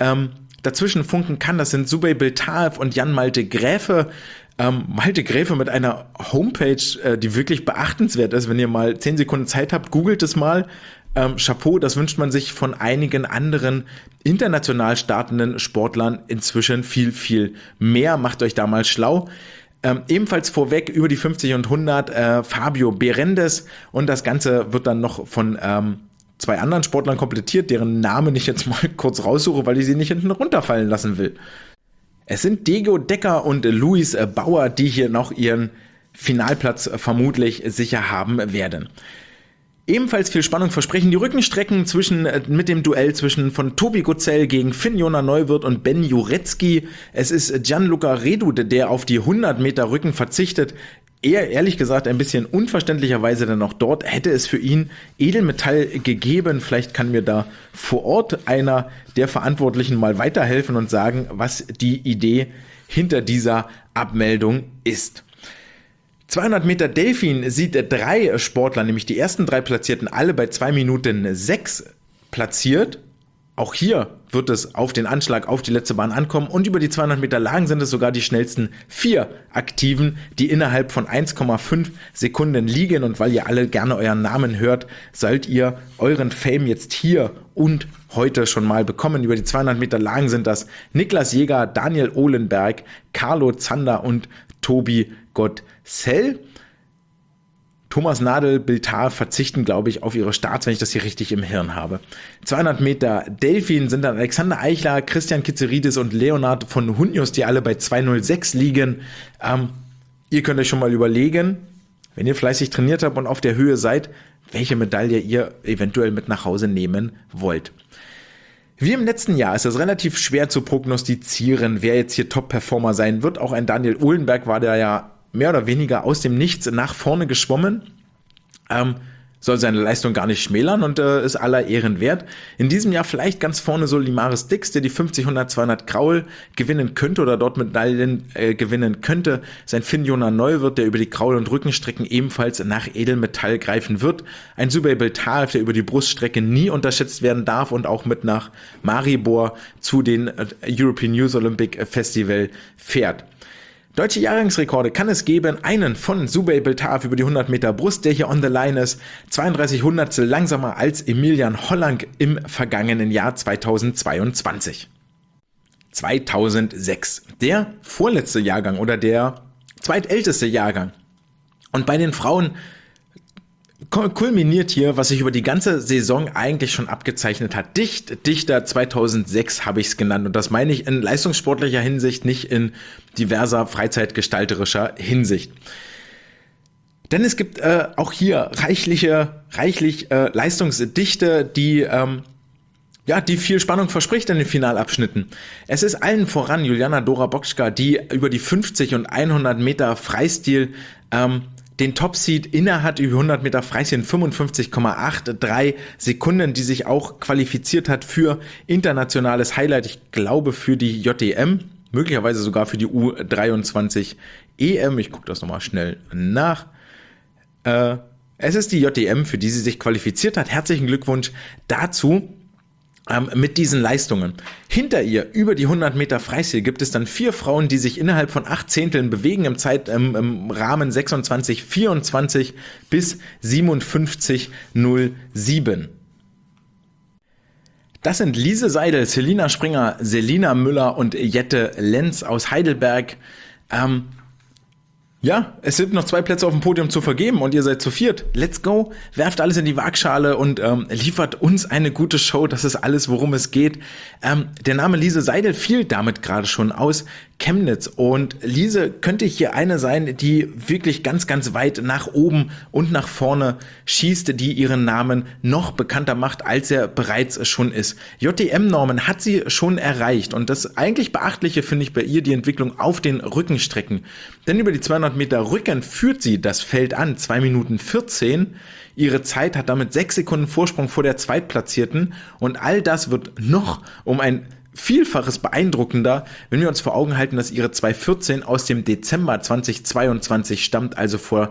funken kann, das sind Subey Biltaev und Jan-Malte Gräfe. Malte Gräfe mit einer Homepage, die wirklich beachtenswert ist. Wenn ihr mal 10 Sekunden Zeit habt, googelt es mal. Chapeau, das wünscht man sich von einigen anderen international startenden Sportlern inzwischen viel, viel mehr. Macht euch da mal schlau. Ebenfalls vorweg über die 50 und 100 Fabio Berendes, und das Ganze wird dann noch von 2 anderen Sportlern komplettiert, deren Namen ich jetzt mal kurz raussuche, weil ich sie nicht hinten runterfallen lassen will. Es sind Diego Decker und Luis Bauer, die hier noch ihren Finalplatz vermutlich sicher haben werden. Ebenfalls viel Spannung versprechen die Rückenstrecken mit dem Duell von Tobi Gozell gegen Finn-Jona Neuwirth und Ben Jurecki. Es ist Gianluca Redude, der auf die 100 Meter Rücken verzichtet. Ehrlich gesagt ein bisschen unverständlicherweise dann auch dort. Hätte es für ihn Edelmetall gegeben. Vielleicht kann mir da vor Ort einer der Verantwortlichen mal weiterhelfen und sagen, was die Idee hinter dieser Abmeldung ist. 200 Meter Delfin sieht 3 Sportler, nämlich die ersten 3 Platzierten, alle bei 2 Minuten 6 platziert. Auch hier wird es auf den Anschlag auf die letzte Bahn ankommen, und über die 200 Meter Lagen sind es sogar die schnellsten 4 Aktiven, die innerhalb von 1,5 Sekunden liegen. Und weil ihr alle gerne euren Namen hört, sollt ihr euren Fame jetzt hier und heute schon mal bekommen. Über die 200 Meter Lagen sind das Niklas Jäger, Daniel Ohlenberg, Carlo Zander und Tobi Gozell. Thomas Nadel, Biltaev verzichten, glaube ich, auf ihre Starts, wenn ich das hier richtig im Hirn habe. 200 Meter Delfin sind dann Alexander Eichler, Christian Kitzeridis und Leonard von Hunjus, die alle bei 2:06 liegen. Ihr könnt euch schon mal überlegen, wenn ihr fleißig trainiert habt und auf der Höhe seid, welche Medaille ihr eventuell mit nach Hause nehmen wollt. Wie im letzten Jahr ist es relativ schwer zu prognostizieren, wer jetzt hier Top-Performer sein wird. Auch ein Daniel Ohlenberg war da ja mehr oder weniger aus dem Nichts nach vorne geschwommen, soll seine Leistung gar nicht schmälern und ist aller Ehren wert. In diesem Jahr vielleicht ganz vorne so Limaris Dix, der die 50, 100, 200 Kraul gewinnen könnte oder dort Medaillen gewinnen könnte. Sein Finn-Jona Neuwirth, der über die Kraul- und Rückenstrecken ebenfalls nach Edelmetall greifen wird. Ein Subey Biltaev, der über die Bruststrecke nie unterschätzt werden darf und auch mit nach Maribor zu den European Youth Olympic Festival fährt. Deutsche Jahrgangsrekorde kann es geben, einen von Subey Biltaev über die 100 Meter Brust, der hier on the line ist, 32 Hundertstel langsamer als Emilian Hollang im vergangenen Jahr 2022. 2006, der vorletzte Jahrgang oder der zweitälteste Jahrgang. Und bei den Frauen kulminiert hier, was sich über die ganze Saison eigentlich schon abgezeichnet hat. Dichter 2006 habe ich es genannt. Und das meine ich in leistungssportlicher Hinsicht, nicht in diverser freizeitgestalterischer Hinsicht. Denn es gibt auch hier reichlich Leistungsdichte, die viel Spannung verspricht in den Finalabschnitten. Es ist allen voran Juliana Dora-Bokschka, die über die 50 und 100 Meter Freistil den Top-Seed innehat, über 100 Meter Freistil in 55,83 Sekunden, die sich auch qualifiziert hat für internationales Highlight, ich glaube für die JDM, möglicherweise sogar für die U23 EM, ich gucke das nochmal schnell nach. Es ist die JDM, für die sie sich qualifiziert hat, herzlichen Glückwunsch dazu. mit diesen Leistungen. Hinter ihr, über die 100 Meter Freistil, gibt es dann 4 Frauen, die sich innerhalb von 8 Zehnteln bewegen im Rahmen 26,24 bis 57,07. Das sind Lise Seidel, Selina Springer, Selina Müller und Jette Lenz aus Heidelberg. Ja, es sind noch 2 Plätze auf dem Podium zu vergeben und ihr seid zu 4. Let's go, werft alles in die Waagschale und liefert uns eine gute Show. Das ist alles, worum es geht. Der Name Lise Seidel fiel damit gerade schon aus Chemnitz und Lise könnte hier eine sein, die wirklich ganz, ganz weit nach oben und nach vorne schießt, die ihren Namen noch bekannter macht, als er bereits schon ist. JTM-Normen hat sie schon erreicht und das eigentlich Beachtliche finde ich bei ihr die Entwicklung auf den Rückenstrecken. Denn über die 200 Meter Rücken führt sie das Feld an, 2 Minuten 14. Ihre Zeit hat damit 6 Sekunden Vorsprung vor der Zweitplatzierten und all das wird noch um ein Vielfaches beeindruckender, wenn wir uns vor Augen halten, dass ihre 2:14 aus dem Dezember 2022 stammt, also vor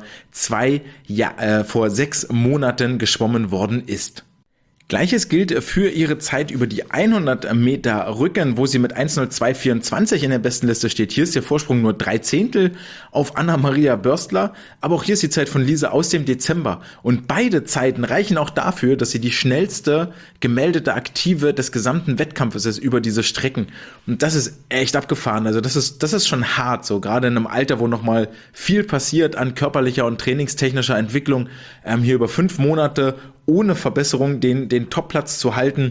6 Monaten geschwommen worden ist. Gleiches gilt für ihre Zeit über die 100 Meter Rücken, wo sie mit 1:02,24 in der besten Liste steht. Hier ist der Vorsprung nur 3 Zehntel auf Anna-Maria Börstler, aber auch hier ist die Zeit von Lise aus dem Dezember. Und beide Zeiten reichen auch dafür, dass sie die schnellste gemeldete Aktive des gesamten Wettkampfes ist über diese Strecken. Und das ist echt abgefahren. Also das ist schon hart, so gerade in einem Alter, wo nochmal viel passiert an körperlicher und trainingstechnischer Entwicklung, hier über 5 Monate ohne Verbesserung den Topplatz zu halten.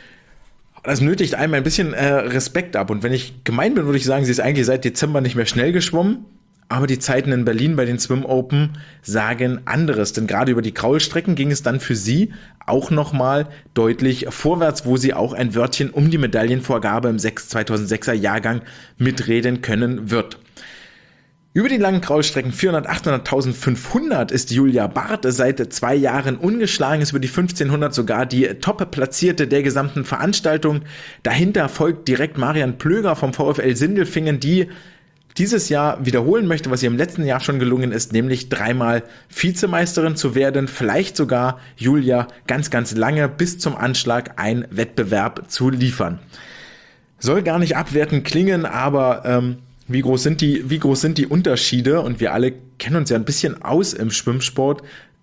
Das nötigt einem ein bisschen Respekt ab. Und wenn ich gemein bin, würde ich sagen, sie ist eigentlich seit Dezember nicht mehr schnell geschwommen. Aber die Zeiten in Berlin bei den Swim Open sagen anderes. Denn gerade über die Kraulstrecken ging es dann für sie auch nochmal deutlich vorwärts, wo sie auch ein Wörtchen um die Medaillenvorgabe im 2006er Jahrgang mitreden können wird. Über die langen Kraulstrecken 400, 800, 1500 ist Julia Barth seit 2 Jahren ungeschlagen, ist über die 1500 sogar die Top-Platzierte der gesamten Veranstaltung. Dahinter folgt direkt Marian Plöger vom VfL Sindelfingen, die dieses Jahr wiederholen möchte, was ihr im letzten Jahr schon gelungen ist, nämlich 3-mal Vizemeisterin zu werden, vielleicht sogar Julia ganz, ganz lange bis zum Anschlag einen Wettbewerb zu liefern. Soll gar nicht abwertend klingen, aber wie groß sind die Unterschiede? Und wir alle kennen uns ja ein bisschen aus im Schwimmsport.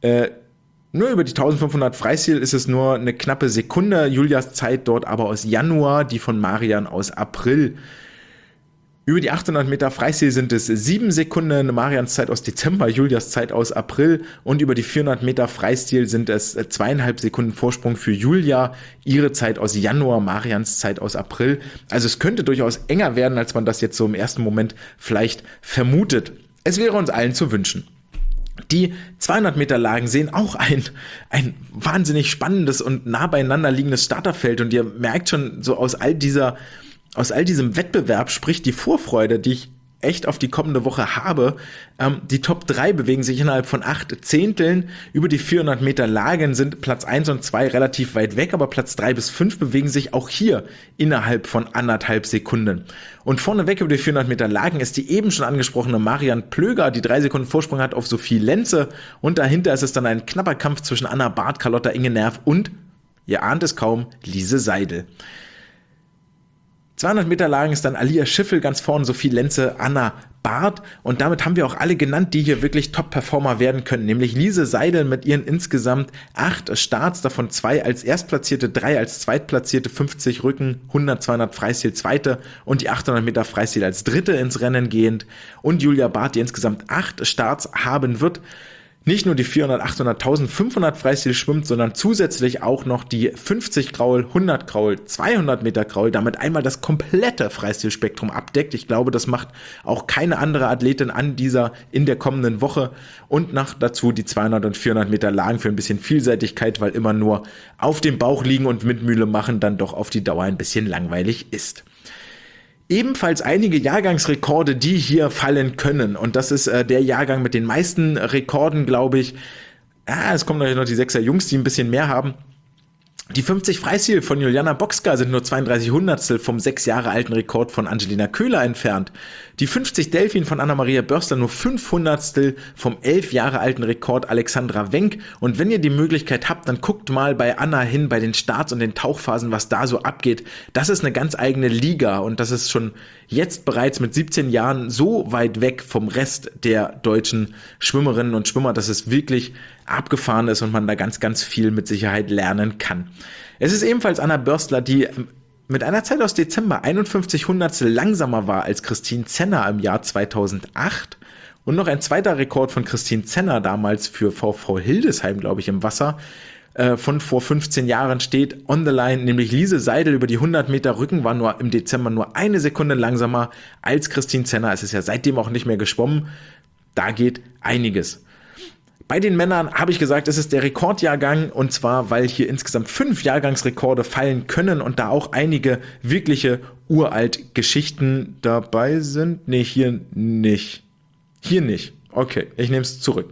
Nur über die 1500 Freistil ist es nur eine knappe Sekunde. Julias Zeit dort aber aus Januar, die von Marian aus April. Über die 800 Meter Freistil sind es 7 Sekunden, Marians Zeit aus Dezember, Julias Zeit aus April und über die 400 Meter Freistil sind es 2,5 Sekunden Vorsprung für Julia, ihre Zeit aus Januar, Marians Zeit aus April. Also es könnte durchaus enger werden, als man das jetzt so im ersten Moment vielleicht vermutet. Es wäre uns allen zu wünschen. Die 200 Meter Lagen sehen auch ein wahnsinnig spannendes und nah beieinander liegendes Starterfeld und ihr merkt schon so aus all diesem Wettbewerb spricht die Vorfreude, die ich echt auf die kommende Woche habe. Die Top 3 bewegen sich innerhalb von 8 Zehnteln. Über die 400 Meter Lagen sind Platz 1 und 2 relativ weit weg, aber Platz 3 bis 5 bewegen sich auch hier innerhalb von 1,5 Sekunden. Und vorneweg über die 400 Meter Lagen ist die eben schon angesprochene Marian Plöger, die 3 Sekunden Vorsprung hat auf Sophie Lenze. Und dahinter ist es dann ein knapper Kampf zwischen Anna Barth, Carlotta Ingenerv und, ihr ahnt es kaum, Lise Seidel. 200 Meter Lagen ist dann Alia Schiffel ganz vorne, Sophie Lenze, Anna Barth und damit haben wir auch alle genannt, die hier wirklich Top-Performer werden können, nämlich Lise Seidel mit ihren insgesamt 8 Starts, davon 2 als Erstplatzierte, 3 als Zweitplatzierte, 50 Rücken, 100, 200 Freistil Zweite und die 800 Meter Freistil als Dritte ins Rennen gehend und Julia Barth, die insgesamt 8 Starts haben wird. Nicht nur die 400, 800, 1500 Freistil schwimmt, sondern zusätzlich auch noch die 50 Kraul, 100 Kraul, 200 Meter Kraul, damit einmal das komplette Freistilspektrum abdeckt. Ich glaube, das macht auch keine andere Athletin in der kommenden Woche. Und dazu die 200 und 400 Meter Lagen für ein bisschen Vielseitigkeit, weil immer nur auf dem Bauch liegen und mit Mühle machen dann doch auf die Dauer ein bisschen langweilig ist. Ebenfalls einige Jahrgangsrekorde, die hier fallen können. Und das ist der Jahrgang mit den meisten Rekorden, glaube ich. Es kommen natürlich noch die 6er Jungs, die ein bisschen mehr haben. Die 50 Freistil von Juliana Boxka sind nur 32 Hundertstel vom 6 Jahre alten Rekord von Angelina Köhler entfernt. Die 50 Delfin von Anna-Maria Börster nur 5 Hundertstel vom 11 Jahre alten Rekord Alexandra Wenck. Und wenn ihr die Möglichkeit habt, dann guckt mal bei Anna hin, bei den Starts und den Tauchphasen, was da so abgeht. Das ist eine ganz eigene Liga und das ist schon jetzt bereits mit 17 Jahren so weit weg vom Rest der deutschen Schwimmerinnen und Schwimmer, dass es wirklich abgefahren ist und man da ganz, ganz viel mit Sicherheit lernen kann. Es ist ebenfalls Anna Börstler, die mit einer Zeit aus Dezember 51 Hundertstel langsamer war als Christine Zenner im Jahr 2008 und noch ein zweiter Rekord von Christine Zenner damals für VfV Hildesheim, glaube ich, im Wasser von vor 15 Jahren steht on the line, nämlich Lise Seidel über die 100 Meter Rücken war nur im Dezember nur eine Sekunde langsamer als Christine Zenner. Es ist ja seitdem auch nicht mehr geschwommen. Da geht einiges. Bei den Männern habe ich gesagt, es ist der Rekordjahrgang und zwar, weil hier insgesamt 5 Jahrgangsrekorde fallen können und da auch einige wirkliche uralt Geschichten dabei sind. Nee, hier nicht. Hier nicht. Okay, ich nehme es zurück.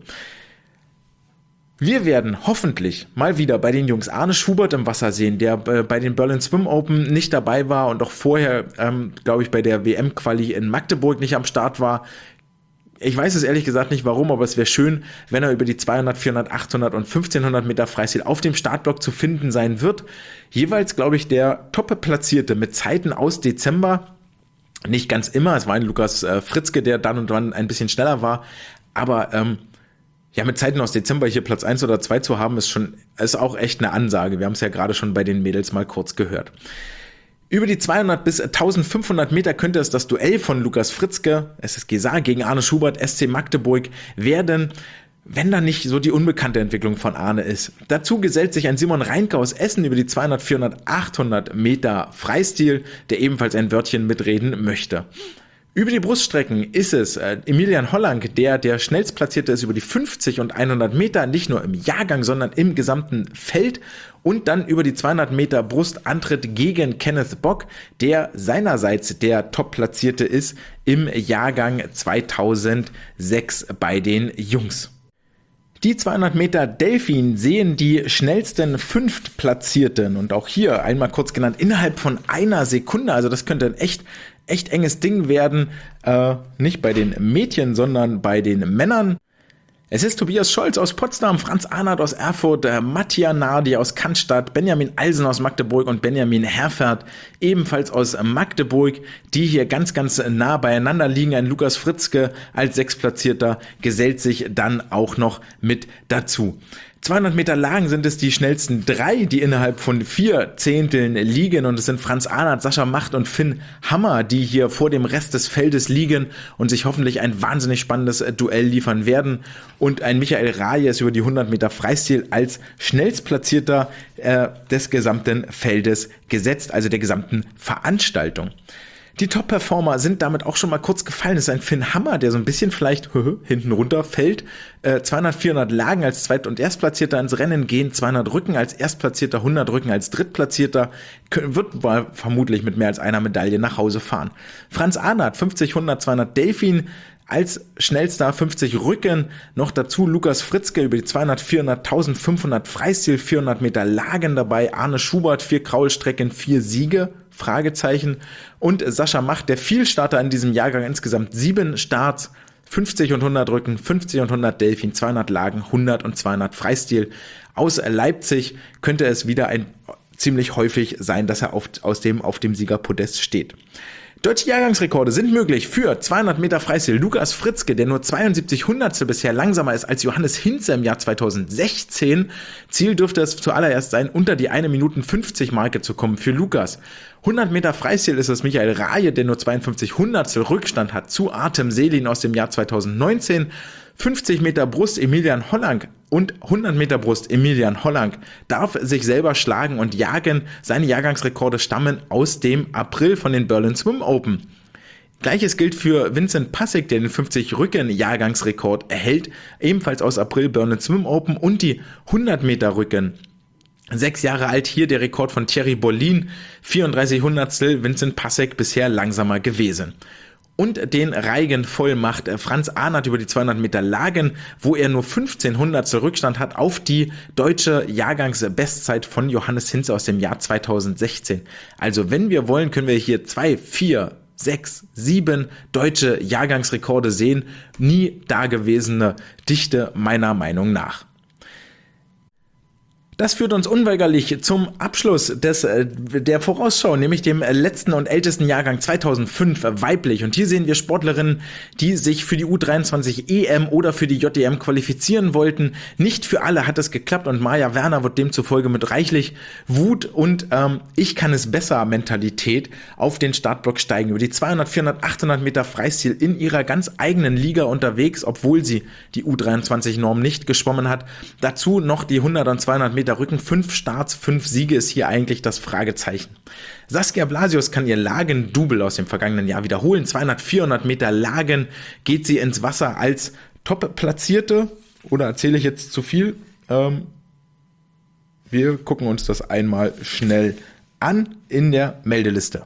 Wir werden hoffentlich mal wieder bei den Jungs Arne Schubert im Wasser sehen, der bei den Berlin Swim Open nicht dabei war und auch vorher, glaube ich, bei der WM-Quali in Magdeburg nicht am Start war. Ich weiß es ehrlich gesagt nicht warum, aber es wäre schön, wenn er über die 200, 400, 800 und 1500 Meter Freistil auf dem Startblock zu finden sein wird. Jeweils, glaube ich, der Top-Platzierte mit Zeiten aus Dezember. Nicht ganz immer, es war ein Lukas Fritzke, der dann und wann ein bisschen schneller war. Aber ja, mit Zeiten aus Dezember hier Platz 1 oder 2 zu haben, ist auch echt eine Ansage. Wir haben es ja gerade schon bei den Mädels mal kurz gehört. Über die 200 bis 1500 Meter könnte es das Duell von Lukas Fritzke, SSG Saar gegen Arne Schubert, SC Magdeburg, werden, wenn da nicht so die unbekannte Entwicklung von Arne ist. Dazu gesellt sich ein Simon Reinke aus Essen über die 200, 400, 800 Meter Freistil, der ebenfalls ein Wörtchen mitreden möchte. Über die Bruststrecken ist es Emilian Hollang, der schnellstplatzierte ist über die 50 und 100 Meter, nicht nur im Jahrgang, sondern im gesamten Feld. Und dann über die 200 Meter Brustantritt gegen Kenneth Bock, der seinerseits der Top-Platzierte ist im Jahrgang 2006 bei den Jungs. Die 200 Meter Delfin sehen die schnellsten Fünftplatzierten und auch hier einmal kurz genannt innerhalb von einer Sekunde. Also das könnte ein echt enges Ding werden. Nicht bei den Mädchen, sondern bei den Männern. Es ist Tobias Scholz aus Potsdam, Franz Arnert aus Erfurt, Mattia Nardi aus Cannstatt, Benjamin Alsen aus Magdeburg und Benjamin Herfert ebenfalls aus Magdeburg, die hier ganz, ganz nah beieinander liegen. Ein Lukas Fritzke als Sechstplatzierter gesellt sich dann auch noch mit dazu. 200 Meter Lagen sind es die schnellsten 3, die innerhalb von 4 Zehnteln liegen und es sind Franz Arnert, Sascha Macht und Finn Hammer, die hier vor dem Rest des Feldes liegen und sich hoffentlich ein wahnsinnig spannendes Duell liefern werden und ein Michael Rajes über die 100 Meter Freistil als schnellstplatzierter des gesamten Feldes gesetzt, also der gesamten Veranstaltung. Die Top-Performer sind damit auch schon mal kurz gefallen. Es ist ein Finn Hammer, der so ein bisschen vielleicht hinten runter fällt. 200, 400 Lagen als Zweit- und Erstplatzierter ins Rennen gehen. 200 Rücken als Erstplatzierter, 100 Rücken als Drittplatzierter. Wird vermutlich mit mehr als einer Medaille nach Hause fahren. Franz Arnert, 50, 100, 200 Delfin. Als schnellster 50 Rücken, noch dazu Lukas Fritzke über die 200, 400, 1500 Freistil, 400 Meter Lagen dabei, Arne Schubert, 4 Kraulstrecken, 4 Siege, Fragezeichen und Sascha Macht, der Vielstarter in diesem Jahrgang, insgesamt 7 Starts, 50 und 100 Rücken, 50 und 100 Delfin, 200 Lagen, 100 und 200 Freistil. Aus Leipzig könnte es wieder ziemlich häufig sein, dass er auf dem Siegerpodest steht. Deutsche Jahrgangsrekorde sind möglich für 200 Meter Freistil. Lukas Fritzke, der nur 72 Hundertstel bisher langsamer ist als Johannes Hinze im Jahr 2016. Ziel dürfte es zuallererst sein, unter die 1 Minuten 50 Marke zu kommen für Lukas. 100 Meter Freistil ist es Michael Raje, der nur 52 Hundertstel Rückstand hat zu Artem Selin aus dem Jahr 2019. 50 Meter Brust Emilian Hollang und 100 Meter Brust Emilian Hollang darf sich selber schlagen und jagen. Seine Jahrgangsrekorde stammen aus dem April von den Berlin Swim Open. Gleiches gilt für Vincent Passig, der den 50 Rücken Jahrgangsrekord erhält, ebenfalls aus April Berlin Swim Open und die 100 Meter Rücken. 6 Jahre alt hier der Rekord von Thierry Bollin, 34 Hundertstel, Vincent Passig bisher langsamer gewesen. und den Reigen voll macht Franz Arnert über die 200 Meter Lagen, wo er nur 15 Hundertstel Rückstand hat auf die deutsche Jahrgangsbestzeit von Johannes Hinze aus dem Jahr 2016. Also wenn wir wollen, können wir hier 2, 4, 6, 7 deutsche Jahrgangsrekorde sehen. Nie dagewesene Dichte meiner Meinung nach. Das führt uns unweigerlich zum Abschluss der Vorausschau, nämlich dem letzten und ältesten Jahrgang 2005 weiblich. Und hier sehen wir Sportlerinnen, die sich für die U23 EM oder für die JDM qualifizieren wollten. Nicht für alle hat es geklappt und Maja Werner wird demzufolge mit reichlich Wut und ich kann es besser Mentalität auf den Startblock steigen. Über die 200, 400, 800 Meter Freistil in ihrer ganz eigenen Liga unterwegs, obwohl sie die U23-Norm nicht geschwommen hat. Dazu noch die 100 und 200 Meter Rücken, 5 Starts, 5 Siege ist hier eigentlich das Fragezeichen. Saskia Blasius kann ihr Lagen-Double aus dem vergangenen Jahr wiederholen. 200, 400 Meter Lagen geht sie ins Wasser als Top-Platzierte. Oder erzähle ich jetzt zu viel? Wir gucken uns das einmal schnell an in der Meldeliste.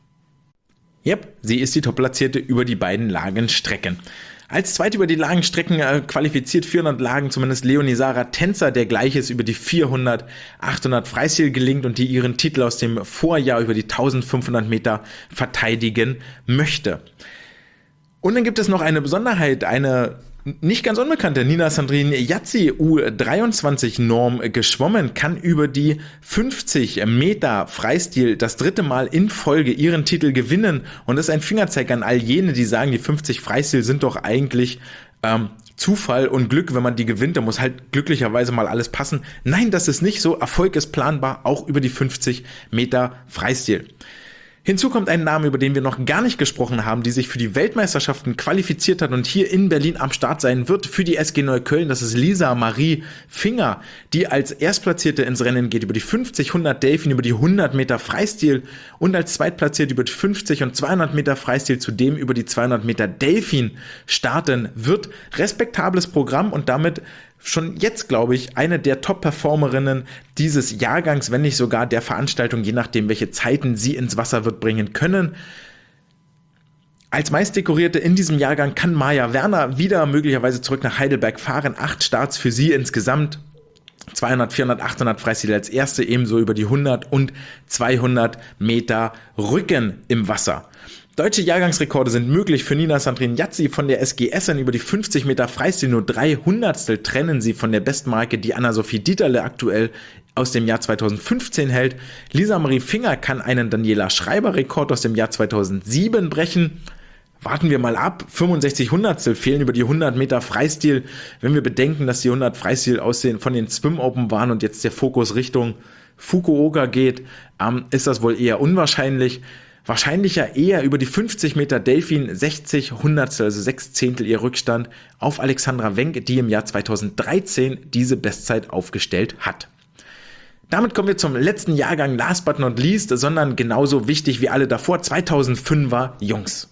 Yep, sie ist die Top-Platzierte über die beiden Lagenstrecken. Als Zweite über die Lagenstrecken qualifiziert 400 Lagen zumindest Leonie Sarah Tänzer, der Gleiches über die 400, 800 Freistil gelingt und die ihren Titel aus dem Vorjahr über die 1500 Meter verteidigen möchte. Und dann gibt es noch eine Besonderheit, eine nicht ganz unbekannte. Nina Sandrine Yazzi, U23-Norm geschwommen, kann über die 50 Meter Freistil das 3. Mal in Folge ihren Titel gewinnen. Und das ist ein Fingerzeig an all jene, die sagen, die 50 Freistil sind doch eigentlich Zufall und Glück, wenn man die gewinnt. Da muss halt glücklicherweise mal alles passen. Nein, das ist nicht so. Erfolg ist planbar, auch über die 50 Meter Freistil. Hinzu kommt ein Name, über den wir noch gar nicht gesprochen haben, die sich für die Weltmeisterschaften qualifiziert hat und hier in Berlin am Start sein wird für die SG Neukölln. Das ist Lisa Marie Finger, die als Erstplatzierte ins Rennen geht über die 50, 100 Delfin, über die 100 Meter Freistil und als Zweitplatzierte über die 50 und 200 Meter Freistil, zudem über die 200 Meter Delfin starten wird. Respektables Programm und damit schon jetzt, glaube ich, eine der Top-Performerinnen dieses Jahrgangs, wenn nicht sogar der Veranstaltung, je nachdem, welche Zeiten sie ins Wasser wird bringen können. Als meistdekorierte in diesem Jahrgang kann Maja Werner wieder möglicherweise zurück nach Heidelberg fahren. 8 Starts für sie insgesamt. 200, 400, 800 Freistil als erste, ebenso über die 100 und 200 Meter Rücken im Wasser. Deutsche Jahrgangsrekorde sind möglich für Nina Sandrine Yazzi von der SG Essen über die 50 Meter Freistil. Nur 3 Hundertstel trennen sie von der Bestmarke, die Anna-Sophie Dieterle aktuell aus dem Jahr 2015 hält. Lisa Marie Finger kann einen Daniela Schreiber-Rekord aus dem Jahr 2007 brechen. Warten wir mal ab. 65 Hundertstel fehlen über die 100 Meter Freistil. Wenn wir bedenken, dass die 100 Freistil von den Swim Open waren und jetzt der Fokus Richtung Fukuoka geht, ist das wohl eher unwahrscheinlich. Wahrscheinlicher eher über die 50 Meter Delfin, 60 Hundertstel, also 6 Zehntel ihr Rückstand auf Alexandra Wenck, die im Jahr 2013 diese Bestzeit aufgestellt hat. Damit kommen wir zum letzten Jahrgang, last but not least, sondern genauso wichtig wie alle davor, 2005er Jungs.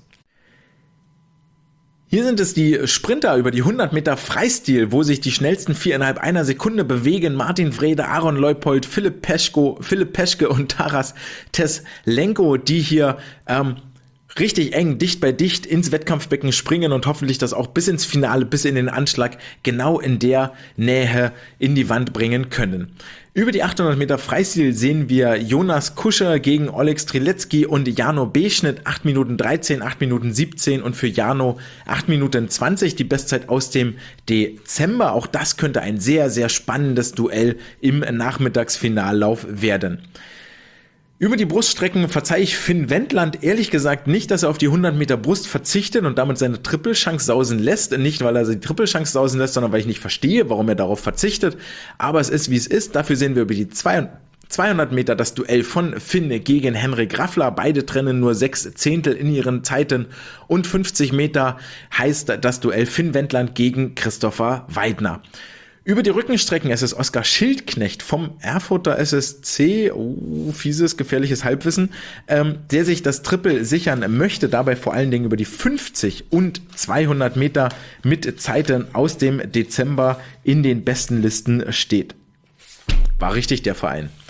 Hier sind es die Sprinter über die 100 Meter Freistil, wo sich die schnellsten 4 innerhalb einer Sekunde bewegen. Martin Wrede, Aaron Leupold, Philipp Peschke und Taras Teslenko, die hier richtig eng, dicht bei dicht ins Wettkampfbecken springen und hoffentlich das auch bis ins Finale, bis in den Anschlag genau in der Nähe in die Wand bringen können. Über die 800 Meter Freistil sehen wir Jonas Kuscher gegen Oleg Strilecki und Jano B-Schnitt 8 Minuten 13, 8 Minuten 17 und für Jano 8 Minuten 20 die Bestzeit aus dem Dezember. Auch das könnte ein sehr, sehr spannendes Duell im Nachmittagsfinallauf werden. Über die Bruststrecken verzeihe ich Finn Wendland ehrlich gesagt nicht, dass er auf die 100 Meter Brust verzichtet und damit seine Triple-Chance sausen lässt. Nicht, weil er die Triple-Chance sausen lässt, sondern weil ich nicht verstehe, warum er darauf verzichtet. Aber es ist, wie es ist. Dafür sehen wir über die 200 Meter das Duell von Finn gegen Henrik Raffler. Beide trennen nur 6 Zehntel in ihren Zeiten. Und 50 Meter heißt das Duell Finn Wendland gegen Christopher Weidner. Über die Rückenstrecken ist es Oskar Schildknecht vom Erfurter SSC, fieses, gefährliches Halbwissen, der sich das Triple sichern möchte, dabei vor allen Dingen über die 50 und 200 Meter mit Zeiten aus dem Dezember in den besten Listen steht. War richtig der Verein.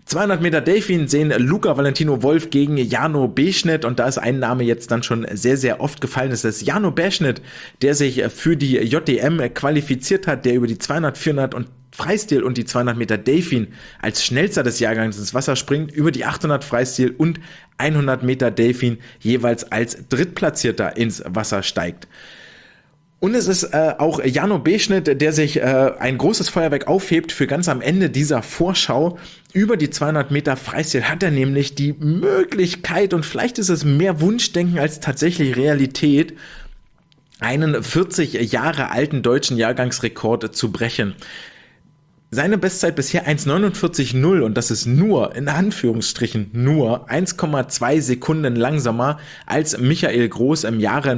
200 Meter Delfin sehen Luca Valentino Wolf gegen Jano Beschnitt und da ist ein Name jetzt dann schon sehr, sehr oft gefallen. Das ist Jano Beschnitt, der sich für die JDM qualifiziert hat, der über die 200, 400 und Freistil und die 200 Meter Delfin als schnellster des Jahrgangs ins Wasser springt, über die 800 Freistil und 100 Meter Delfin jeweils als Drittplatzierter ins Wasser steigt. Und es ist auch Jano Beschnitt, der sich ein großes Feuerwerk aufhebt für ganz am Ende dieser Vorschau. Über die 200 Meter Freistil hat er nämlich die Möglichkeit, und vielleicht ist es mehr Wunschdenken als tatsächlich Realität, einen 40 Jahre alten deutschen Jahrgangsrekord zu brechen. Seine Bestzeit bisher 1,49,0 und das ist nur, in Anführungsstrichen, nur 1,2 Sekunden langsamer als Michael Groß im Jahre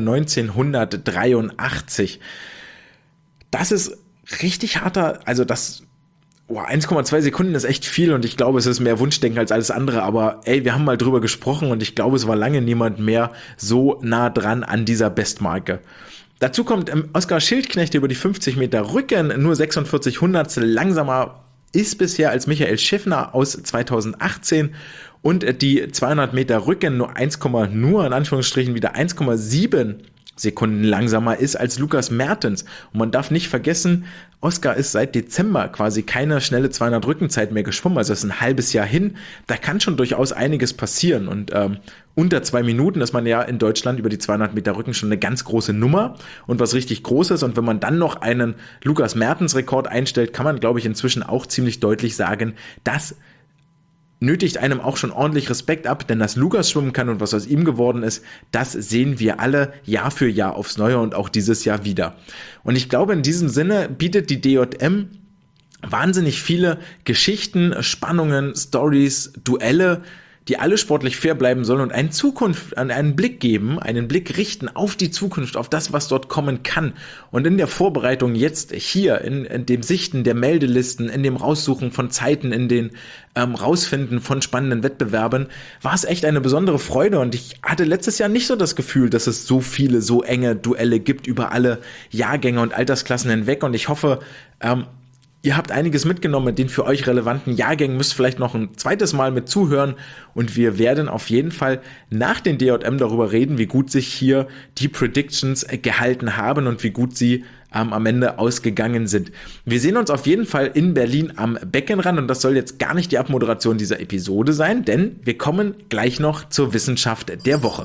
1983. Das ist richtig harter, also 1,2 Sekunden ist echt viel und ich glaube, es ist mehr Wunschdenken als alles andere, aber wir haben mal drüber gesprochen und ich glaube, es war lange niemand mehr so nah dran an dieser Bestmarke. Dazu kommt Oskar Schildknecht über die 50 Meter Rücken, nur 46 Hundertstel langsamer ist bisher als Michael Schiffner aus 2018 und die 200 Meter Rücken nur in Anführungsstrichen wieder 1,7 Sekunden langsamer ist als Lukas Mertens. Und man darf nicht vergessen, Oskar ist seit Dezember quasi keine schnelle 200 Rückenzeit mehr geschwommen, also das ist ein halbes Jahr hin. Da kann schon durchaus einiges passieren und unter 2 Minuten ist man ja in Deutschland über die 200 Meter Rücken schon eine ganz große Nummer und was richtig Großes. Und wenn man dann noch einen Lukas Mertens Rekord einstellt, kann man, glaube ich, inzwischen auch ziemlich deutlich sagen, dass nötigt einem auch schon ordentlich Respekt ab, denn dass Lukas schwimmen kann und was aus ihm geworden ist, das sehen wir alle Jahr für Jahr aufs Neue und auch dieses Jahr wieder. Und ich glaube, in diesem Sinne bietet die DJM wahnsinnig viele Geschichten, Spannungen, Stories, Duelle, die alle sportlich fair bleiben sollen und einen Blick geben, einen Blick richten auf die Zukunft, auf das, was dort kommen kann. Und in der Vorbereitung jetzt hier, in dem Sichten der Meldelisten, in dem Raussuchen von Zeiten, in den Rausfinden von spannenden Wettbewerben, war es echt eine besondere Freude. Und ich hatte letztes Jahr nicht so das Gefühl, dass es so viele, so enge Duelle gibt über alle Jahrgänge und Altersklassen hinweg. Und ich hoffe, ihr habt einiges mitgenommen mit den für euch relevanten Jahrgängen, müsst vielleicht noch ein zweites Mal mit zuhören und wir werden auf jeden Fall nach den DJM darüber reden, wie gut sich hier die Predictions gehalten haben und wie gut sie am Ende ausgegangen sind. Wir sehen uns auf jeden Fall in Berlin am Beckenrand und das soll jetzt gar nicht die Abmoderation dieser Episode sein, denn wir kommen gleich noch zur Wissenschaft der Woche.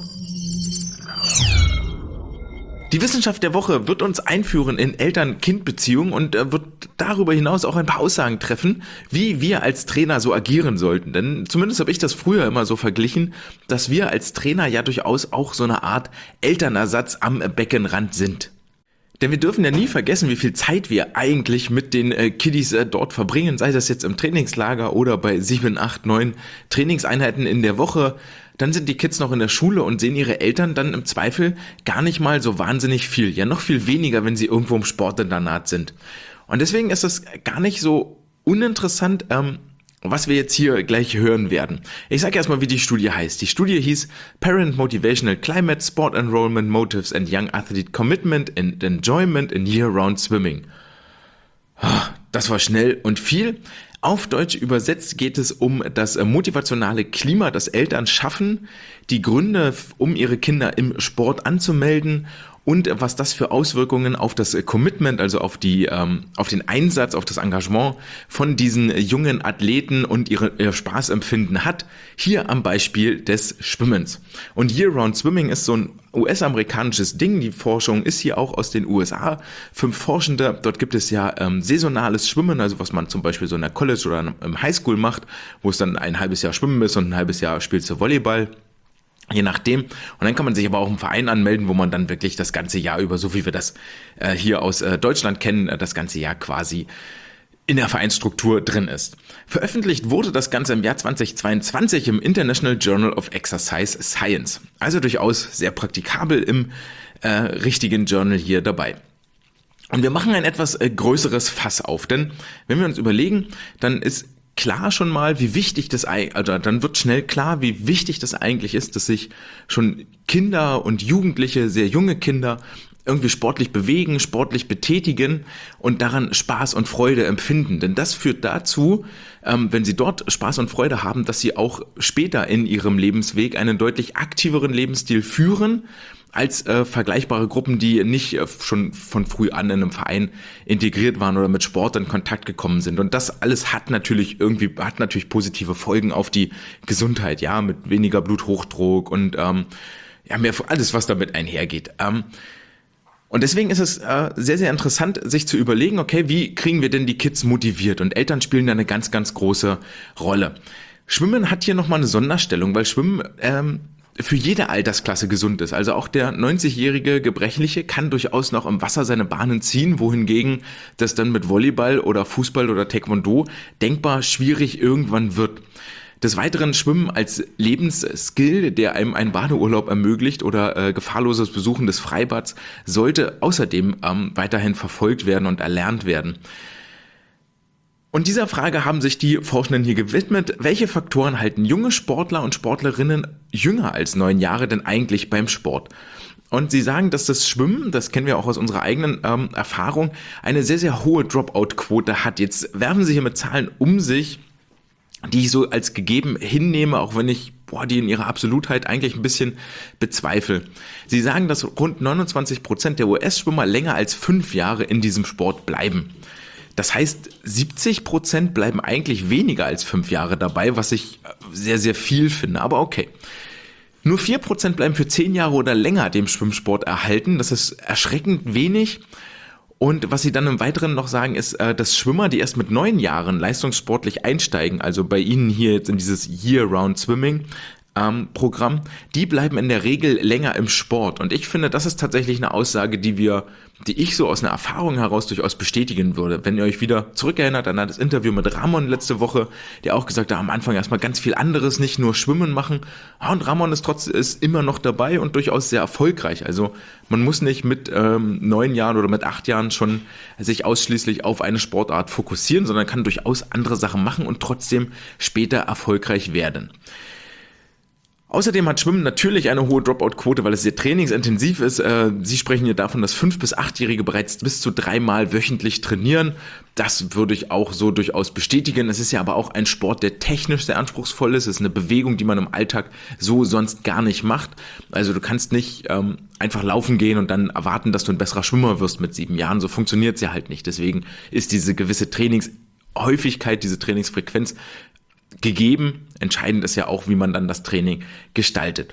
Die Wissenschaft der Woche wird uns einführen in Eltern-Kind-Beziehungen und wird darüber hinaus auch ein paar Aussagen treffen, wie wir als Trainer so agieren sollten. Denn zumindest habe ich das früher immer so verglichen, dass wir als Trainer ja durchaus auch so eine Art Elternersatz am Beckenrand sind. Denn wir dürfen ja nie vergessen, wie viel Zeit wir eigentlich mit den Kiddies dort verbringen, sei das jetzt im Trainingslager oder bei 7, 8, 9 Trainingseinheiten in der Woche. Dann sind die Kids noch in der Schule und sehen ihre Eltern dann im Zweifel gar nicht mal so wahnsinnig viel. Ja, noch viel weniger, wenn sie irgendwo im Sportinternat sind. Und deswegen ist es gar nicht so uninteressant, was wir jetzt hier gleich hören werden. Ich sage erstmal, wie die Studie heißt. Die Studie hieß Parent Motivational Climate, Sport Enrollment Motives and Young Athlete Commitment and Enjoyment in Year-Round Swimming. Das war schnell und viel. Auf Deutsch übersetzt geht es um das motivationale Klima, das Eltern schaffen, die Gründe, um ihre Kinder im Sport anzumelden und was das für Auswirkungen auf das Commitment, also auf den Einsatz, auf das Engagement von diesen jungen Athleten und ihr Spaßempfinden hat. Hier am Beispiel des Schwimmens. Und Year-Round Swimming ist so ein US-amerikanisches Ding. Die Forschung ist hier auch aus den USA. 5 Forschende, dort gibt es ja saisonales Schwimmen, also was man zum Beispiel so in der College oder im Highschool macht, wo es dann ein halbes Jahr Schwimmen ist und ein halbes Jahr spielst du Volleyball. Je nachdem. Und dann kann man sich aber auch im Verein anmelden, wo man dann wirklich das ganze Jahr über, so wie wir das hier aus Deutschland kennen, das ganze Jahr quasi in der Vereinsstruktur drin ist. Veröffentlicht wurde das Ganze im Jahr 2022 im International Journal of Exercise Science. Also durchaus sehr praktikabel im richtigen Journal hier dabei. Und wir machen ein etwas größeres Fass auf, denn wenn wir uns überlegen, dann ist klar schon mal, wie wichtig dann wird schnell klar, wie wichtig das eigentlich ist, dass sich schon Kinder und Jugendliche, sehr junge Kinder, irgendwie sportlich bewegen, sportlich betätigen und daran Spaß und Freude empfinden. Denn das führt dazu, wenn sie dort Spaß und Freude haben, dass sie auch später in ihrem Lebensweg einen deutlich aktiveren Lebensstil führen als vergleichbare Gruppen, die nicht schon von früh an in einem Verein integriert waren oder mit Sport in Kontakt gekommen sind. Und das alles hat natürlich positive Folgen auf die Gesundheit, ja, mit weniger Bluthochdruck und mehr alles, was damit einhergeht. Und deswegen ist es sehr, sehr interessant, sich zu überlegen, okay, wie kriegen wir denn die Kids motiviert? Und Eltern spielen da eine ganz, ganz große Rolle. Schwimmen hat hier nochmal eine Sonderstellung, weil Schwimmen für jede Altersklasse gesund ist. Also auch der 90-jährige Gebrechliche kann durchaus noch im Wasser seine Bahnen ziehen, wohingegen das dann mit Volleyball oder Fußball oder Taekwondo denkbar schwierig irgendwann wird. Des Weiteren Schwimmen als Lebensskill, der einem einen Badeurlaub ermöglicht oder gefahrloses Besuchen des Freibads, sollte außerdem weiterhin verfolgt werden und erlernt werden. Und dieser Frage haben sich die Forschenden hier gewidmet, welche Faktoren halten junge Sportler und Sportlerinnen jünger als 9 Jahre denn eigentlich beim Sport? Und sie sagen, dass das Schwimmen, das kennen wir auch aus unserer eigenen Erfahrung, eine sehr, sehr hohe Dropout-Quote hat. Jetzt werfen sie hier mit Zahlen um sich, die ich so als gegeben hinnehme, auch wenn ich die in ihrer Absolutheit eigentlich ein bisschen bezweifle. Sie sagen, dass rund 29% der US-Schwimmer länger als 5 Jahre in diesem Sport bleiben. Das heißt, 70% bleiben eigentlich weniger als 5 Jahre dabei, was ich sehr, sehr viel finde, aber okay. Nur 4% bleiben für 10 Jahre oder länger dem Schwimmsport erhalten, das ist erschreckend wenig. Und was sie dann im Weiteren noch sagen, ist, dass Schwimmer, die erst mit 9 Jahren leistungssportlich einsteigen, also bei ihnen hier jetzt in dieses Year-Round-Swimming Programm, die bleiben in der Regel länger im Sport. Und ich finde, das ist tatsächlich eine Aussage, die ich so aus einer Erfahrung heraus durchaus bestätigen würde. Wenn ihr euch wieder zurückerinnert an das Interview mit Ramon letzte Woche, der auch gesagt hat, am Anfang erstmal ganz viel anderes, nicht nur Schwimmen machen. Und Ramon ist immer noch dabei und durchaus sehr erfolgreich. Also man muss nicht mit 9 Jahren oder mit 8 Jahren schon sich ausschließlich auf eine Sportart fokussieren, sondern kann durchaus andere Sachen machen und trotzdem später erfolgreich werden. Außerdem hat Schwimmen natürlich eine hohe Dropout-Quote, weil es sehr trainingsintensiv ist. Sie sprechen hier davon, dass 5- bis 8-Jährige bereits bis zu 3-mal wöchentlich trainieren. Das würde ich auch so durchaus bestätigen. Es ist ja aber auch ein Sport, der technisch sehr anspruchsvoll ist. Es ist eine Bewegung, die man im Alltag so sonst gar nicht macht. Also du kannst nicht einfach laufen gehen und dann erwarten, dass du ein besserer Schwimmer wirst mit 7 Jahren. So funktioniert es ja halt nicht. Deswegen ist diese gewisse Trainingshäufigkeit, diese Trainingsfrequenz gegeben. Entscheidend ist ja auch, wie man dann das Training gestaltet.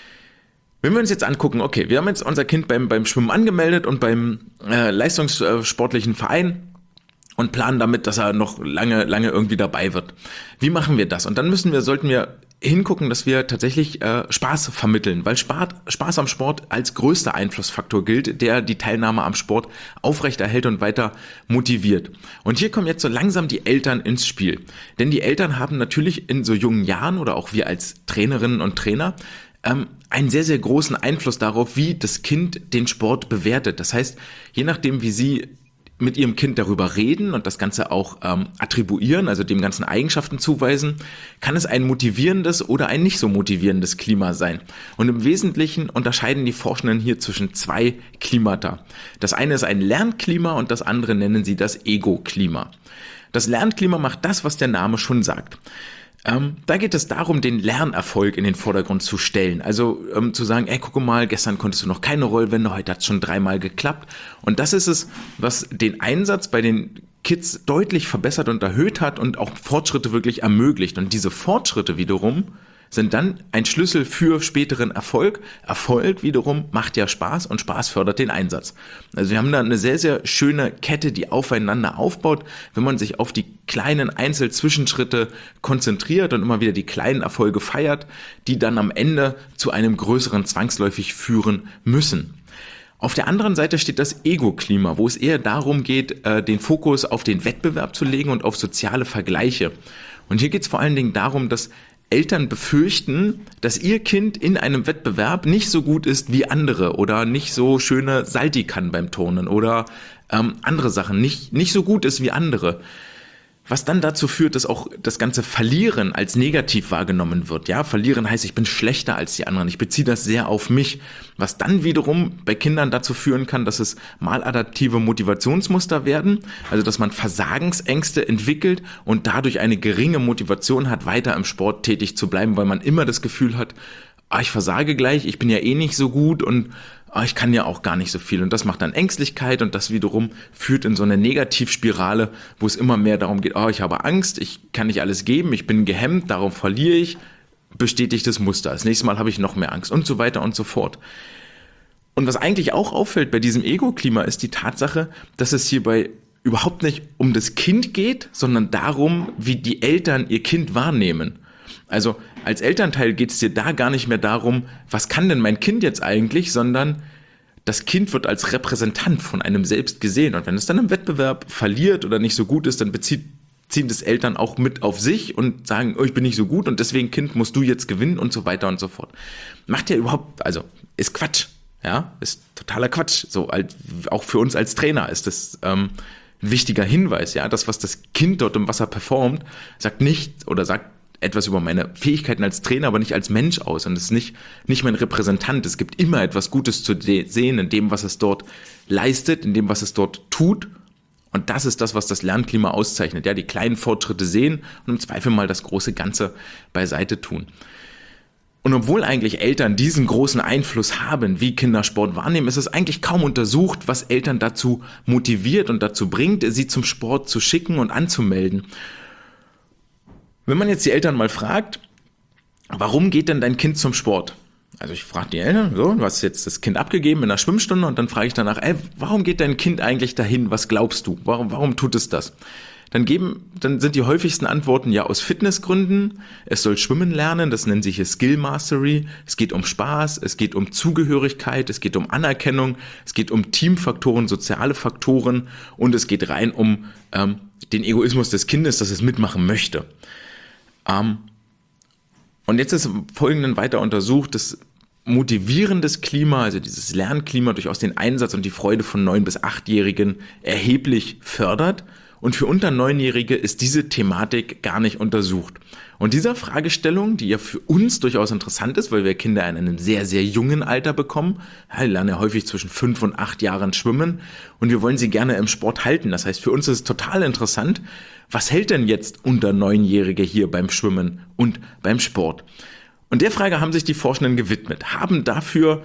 Wenn wir uns jetzt angucken, okay, wir haben jetzt unser Kind beim Schwimmen angemeldet und beim leistungssportlichen Verein und planen damit, dass er noch lange irgendwie dabei wird. Wie machen wir das? Und dann sollten wir hingucken, dass wir tatsächlich Spaß vermitteln, weil Spaß am Sport als größter Einflussfaktor gilt, der die Teilnahme am Sport aufrechterhält und weiter motiviert. Und hier kommen jetzt so langsam die Eltern ins Spiel. Denn die Eltern haben natürlich in so jungen Jahren oder auch wir als Trainerinnen und Trainer einen sehr, sehr großen Einfluss darauf, wie das Kind den Sport bewertet. Das heißt, je nachdem, wie sie mit ihrem Kind darüber reden und das Ganze auch attribuieren, also dem ganzen Eigenschaften zuweisen, kann es ein motivierendes oder ein nicht so motivierendes Klima sein. Und im Wesentlichen unterscheiden die Forschenden hier zwischen 2 Klimata. Das eine ist ein Lernklima und das andere nennen sie das Ego-Klima. Das Lernklima macht das, was der Name schon sagt. Da geht es darum, den Lernerfolg in den Vordergrund zu stellen. Also zu sagen, guck mal, gestern konntest du noch keine Rollwende, heute hat es schon 3-mal geklappt. Und das ist es, was den Einsatz bei den Kids deutlich verbessert und erhöht hat und auch Fortschritte wirklich ermöglicht. Und diese Fortschritte wiederum sind dann ein Schlüssel für späteren Erfolg. Erfolg wiederum macht ja Spaß und Spaß fördert den Einsatz. Also wir haben da eine sehr, sehr schöne Kette, die aufeinander aufbaut, wenn man sich auf die kleinen Einzelzwischenschritte konzentriert und immer wieder die kleinen Erfolge feiert, die dann am Ende zu einem größeren zwangsläufig führen müssen. Auf der anderen Seite steht das Ego-Klima, wo es eher darum geht, den Fokus auf den Wettbewerb zu legen und auf soziale Vergleiche. Und hier geht es vor allen Dingen darum, dass Eltern befürchten, dass ihr Kind in einem Wettbewerb nicht so gut ist wie andere oder nicht so schöne Salti kann beim Turnen oder andere Sachen, nicht so gut ist wie andere. Was dann dazu führt, dass auch das ganze Verlieren als negativ wahrgenommen wird. Ja, Verlieren heißt, ich bin schlechter als die anderen. Ich beziehe das sehr auf mich. Was dann wiederum bei Kindern dazu führen kann, dass es maladaptive Motivationsmuster werden. Also, dass man Versagensängste entwickelt und dadurch eine geringe Motivation hat, weiter im Sport tätig zu bleiben, weil man immer das Gefühl hat, ich versage gleich, ich bin ja eh nicht so gut und ich kann ja auch gar nicht so viel. Und das macht dann Ängstlichkeit und das wiederum führt in so eine Negativspirale, wo es immer mehr darum geht, ich habe Angst, ich kann nicht alles geben, ich bin gehemmt, darum verliere ich, bestätigtes Muster. Das nächste Mal habe ich noch mehr Angst und so weiter und so fort. Und was eigentlich auch auffällt bei diesem Ego-Klima ist die Tatsache, dass es hierbei überhaupt nicht um das Kind geht, sondern darum, wie die Eltern ihr Kind wahrnehmen. Also als Elternteil geht es dir da gar nicht mehr darum, was kann denn mein Kind jetzt eigentlich, sondern das Kind wird als Repräsentant von einem selbst gesehen. Und wenn es dann im Wettbewerb verliert oder nicht so gut ist, dann ziehen das Eltern auch mit auf sich und sagen, ich bin nicht so gut und deswegen, Kind, musst du jetzt gewinnen und so weiter und so fort. Macht ja überhaupt, also ist Quatsch, ja, ist totaler Quatsch. So, auch für uns als Trainer ist das ein wichtiger Hinweis, ja, das, was das Kind dort im Wasser performt, sagt nicht oder sagt etwas über meine Fähigkeiten als Trainer, aber nicht als Mensch aus. Und es ist nicht mein Repräsentant. Es gibt immer etwas Gutes zu sehen in dem, was es dort leistet, in dem, was es dort tut. Und das ist das, was das Lernklima auszeichnet. Ja, die kleinen Fortschritte sehen und im Zweifel mal das große Ganze beiseite tun. Und obwohl eigentlich Eltern diesen großen Einfluss haben, wie Kinder Sport wahrnehmen, ist es eigentlich kaum untersucht, was Eltern dazu motiviert und dazu bringt, sie zum Sport zu schicken und anzumelden. Wenn man jetzt die Eltern mal fragt, warum geht denn dein Kind zum Sport? Also ich frage die Eltern, so, du hast jetzt das Kind abgegeben in der Schwimmstunde und dann frage ich danach, warum geht dein Kind eigentlich dahin? Was glaubst du? Warum tut es das? Dann sind die häufigsten Antworten ja aus Fitnessgründen. Es soll schwimmen lernen, das nennt sich hier Skill Mastery. Es geht um Spaß, es geht um Zugehörigkeit, es geht um Anerkennung, es geht um Teamfaktoren, soziale Faktoren und es geht rein um den Egoismus des Kindes, dass es mitmachen möchte. Und jetzt ist im Folgenden weiter untersucht, dass motivierendes Klima, also dieses Lernklima, durchaus den Einsatz und die Freude von 9- bis 8-Jährigen erheblich fördert. Und für unter 9-Jährige ist diese Thematik gar nicht untersucht. Und dieser Fragestellung, die ja für uns durchaus interessant ist, weil wir Kinder in einem sehr, sehr jungen Alter bekommen, die lernen ja häufig zwischen 5 und 8 Jahren schwimmen und wir wollen sie gerne im Sport halten. Das heißt, für uns ist es total interessant, was hält denn jetzt unter 9-Jährige hier beim Schwimmen und beim Sport? Und der Frage haben sich die Forschenden gewidmet, haben dafür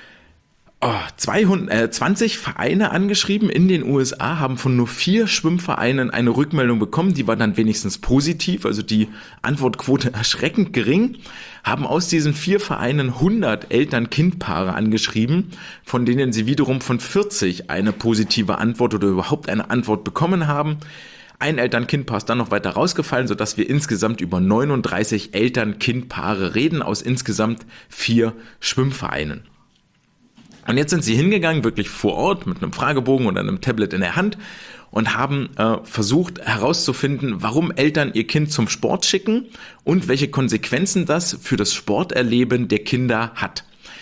20 Vereine angeschrieben in den USA, haben von nur 4 Schwimmvereinen eine Rückmeldung bekommen, die war dann wenigstens positiv, also die Antwortquote erschreckend gering, haben aus diesen 4 Vereinen 100 Eltern-Kind-Paare angeschrieben, von denen sie wiederum von 40 eine positive Antwort oder überhaupt eine Antwort bekommen haben. Ein Eltern-Kind-Paar ist dann noch weiter rausgefallen, sodass wir insgesamt über 39 Eltern-Kind-Paare reden aus insgesamt 4 Schwimmvereinen. Und jetzt sind sie hingegangen, wirklich vor Ort mit einem Fragebogen oder einem Tablet in der Hand und haben versucht herauszufinden, warum Eltern ihr Kind zum Sport schicken und welche Konsequenzen das für das Sporterleben der Kinder hat.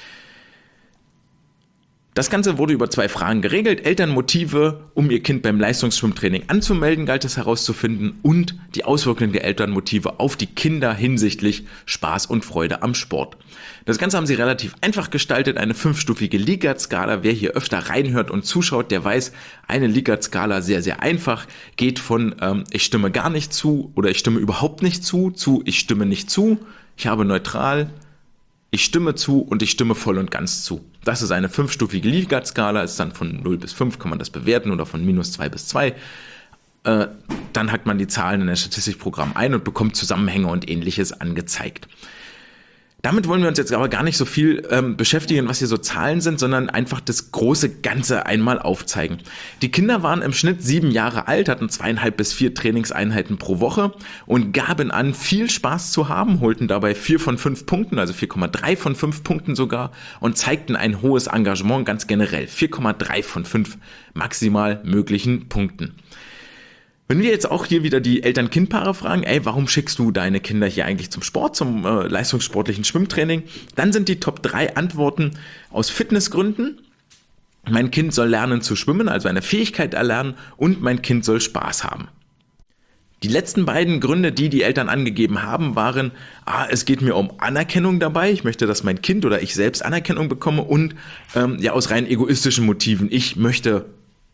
Das Ganze wurde über 2 Fragen geregelt. Elternmotive, um ihr Kind beim Leistungsschwimmtraining anzumelden, galt es herauszufinden und die Auswirkungen der Elternmotive auf die Kinder hinsichtlich Spaß und Freude am Sport. Das Ganze haben sie relativ einfach gestaltet, eine 5-stufige Likert-Skala. Wer hier öfter reinhört und zuschaut, der weiß, eine Likert-Skala sehr, sehr einfach, geht von ich stimme gar nicht zu oder ich stimme überhaupt nicht zu ich stimme nicht zu, ich habe neutral, ich stimme zu und ich stimme voll und ganz zu. Das ist eine 5-stufige Likert-Skala, ist dann von 0 bis 5 kann man das bewerten oder von -2 bis 2. Dann hackt man die Zahlen in das Statistikprogramm ein und bekommt Zusammenhänge und Ähnliches angezeigt. Damit wollen wir uns jetzt aber gar nicht so viel beschäftigen, was hier so Zahlen sind, sondern einfach das große Ganze einmal aufzeigen. Die Kinder waren im Schnitt 7 Jahre alt, hatten 2,5 bis 4 Trainingseinheiten pro Woche und gaben an, viel Spaß zu haben, holten dabei 4 von 5 Punkten, also 4,3 von 5 Punkten sogar und zeigten ein hohes Engagement ganz generell. 4,3 von 5 maximal möglichen Punkten. Wenn wir jetzt auch hier wieder die Eltern-Kind-Paare fragen, warum schickst du deine Kinder hier eigentlich zum Sport, zum leistungssportlichen Schwimmtraining, dann sind die Top 3 Antworten aus Fitnessgründen. Mein Kind soll lernen zu schwimmen, also eine Fähigkeit erlernen und mein Kind soll Spaß haben. Die letzten beiden Gründe, die die Eltern angegeben haben, waren, es geht mir um Anerkennung dabei, ich möchte, dass mein Kind oder ich selbst Anerkennung bekomme und aus rein egoistischen Motiven, ich möchte,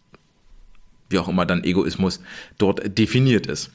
wie auch immer dann Egoismus dort definiert ist.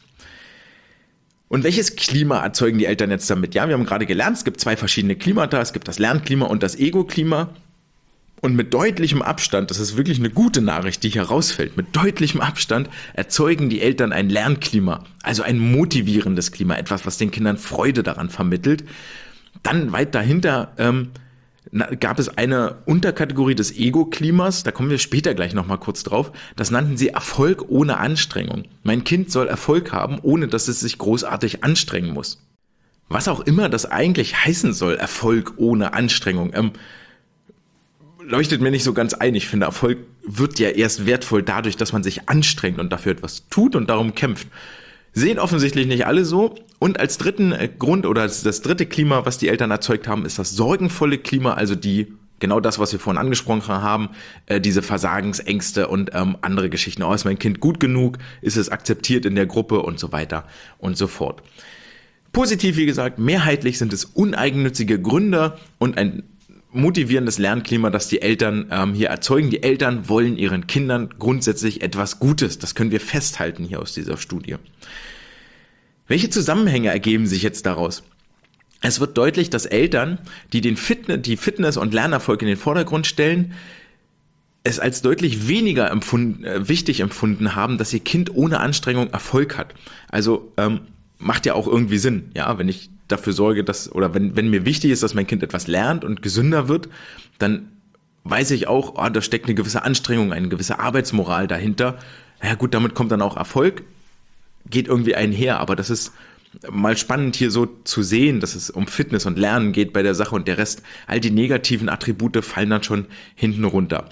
Und welches Klima erzeugen die Eltern jetzt damit? Ja, wir haben gerade gelernt, es gibt 2 verschiedene Klimata, es gibt das Lernklima und das Ego-Klima. Und mit deutlichem Abstand, das ist wirklich eine gute Nachricht, die hier rausfällt, mit deutlichem Abstand erzeugen die Eltern ein Lernklima, also ein motivierendes Klima, etwas, was den Kindern Freude daran vermittelt. Dann weit dahinter gab es eine Unterkategorie des Ego-Klimas, da kommen wir später gleich nochmal kurz drauf, das nannten sie Erfolg ohne Anstrengung. Mein Kind soll Erfolg haben, ohne dass es sich großartig anstrengen muss. Was auch immer das eigentlich heißen soll, Erfolg ohne Anstrengung, leuchtet mir nicht so ganz ein. Ich finde, Erfolg wird ja erst wertvoll dadurch, dass man sich anstrengt und dafür etwas tut und darum kämpft. Sehen offensichtlich nicht alle so. Und als dritten Grund oder das dritte Klima, was die Eltern erzeugt haben, ist das sorgenvolle Klima, also genau das, was wir vorhin angesprochen haben, diese Versagensängste und andere Geschichten. Ist mein Kind gut genug? Ist es akzeptiert in der Gruppe und so weiter und so fort. Positiv, wie gesagt, mehrheitlich sind es uneigennützige Gründe und ein motivierendes Lernklima, das die Eltern hier erzeugen. Die Eltern wollen ihren Kindern grundsätzlich etwas Gutes. Das können wir festhalten hier aus dieser Studie. Welche Zusammenhänge ergeben sich jetzt daraus? Es wird deutlich, dass Eltern, die die Fitness- und Lernerfolg in den Vordergrund stellen, es als deutlich weniger wichtig empfunden haben, dass ihr Kind ohne Anstrengung Erfolg hat. Also macht ja auch irgendwie Sinn, ja, wenn ich dafür sorge, wenn mir wichtig ist, dass mein Kind etwas lernt und gesünder wird, dann weiß ich auch, da steckt eine gewisse Anstrengung, eine gewisse Arbeitsmoral dahinter. Ja gut, damit kommt dann auch Erfolg, geht irgendwie einher, aber das ist mal spannend hier so zu sehen, dass es um Fitness und Lernen geht bei der Sache und der Rest, all die negativen Attribute fallen dann schon hinten runter.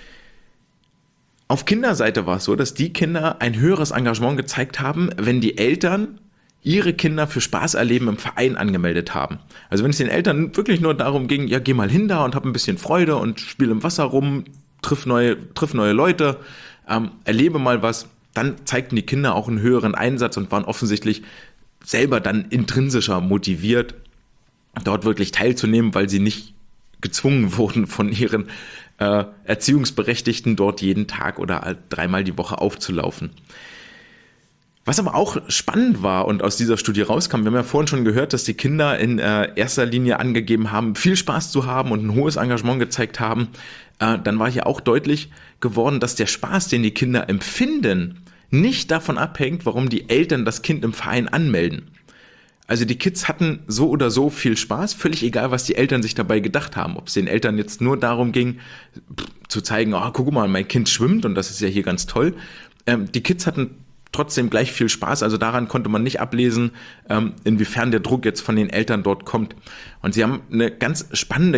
Auf Kinderseite war es so, dass die Kinder ein höheres Engagement gezeigt haben, wenn die Eltern ihre Kinder für Spaßerleben im Verein angemeldet haben. Also wenn es den Eltern wirklich nur darum ging, ja, geh mal hin da und hab ein bisschen Freude und spiel im Wasser rum, triff neue Leute, erlebe mal was, dann zeigten die Kinder auch einen höheren Einsatz und waren offensichtlich selber dann intrinsischer motiviert, dort wirklich teilzunehmen, weil sie nicht gezwungen wurden von ihren Erziehungsberechtigten, dort jeden Tag oder 3-mal die Woche aufzulaufen. Was aber auch spannend war und aus dieser Studie rauskam, wir haben ja vorhin schon gehört, dass die Kinder in erster Linie angegeben haben, viel Spaß zu haben und ein hohes Engagement gezeigt haben. Dann war hier auch deutlich geworden, dass der Spaß, den die Kinder empfinden, nicht davon abhängt, warum die Eltern das Kind im Verein anmelden. Also die Kids hatten so oder so viel Spaß, völlig egal, was die Eltern sich dabei gedacht haben. Ob es den Eltern jetzt nur darum ging, zu zeigen, guck mal, mein Kind schwimmt und das ist ja hier ganz toll. Die Kids hatten trotzdem gleich viel Spaß, also daran konnte man nicht ablesen, inwiefern der Druck jetzt von den Eltern dort kommt. Und sie haben eine ganz spannende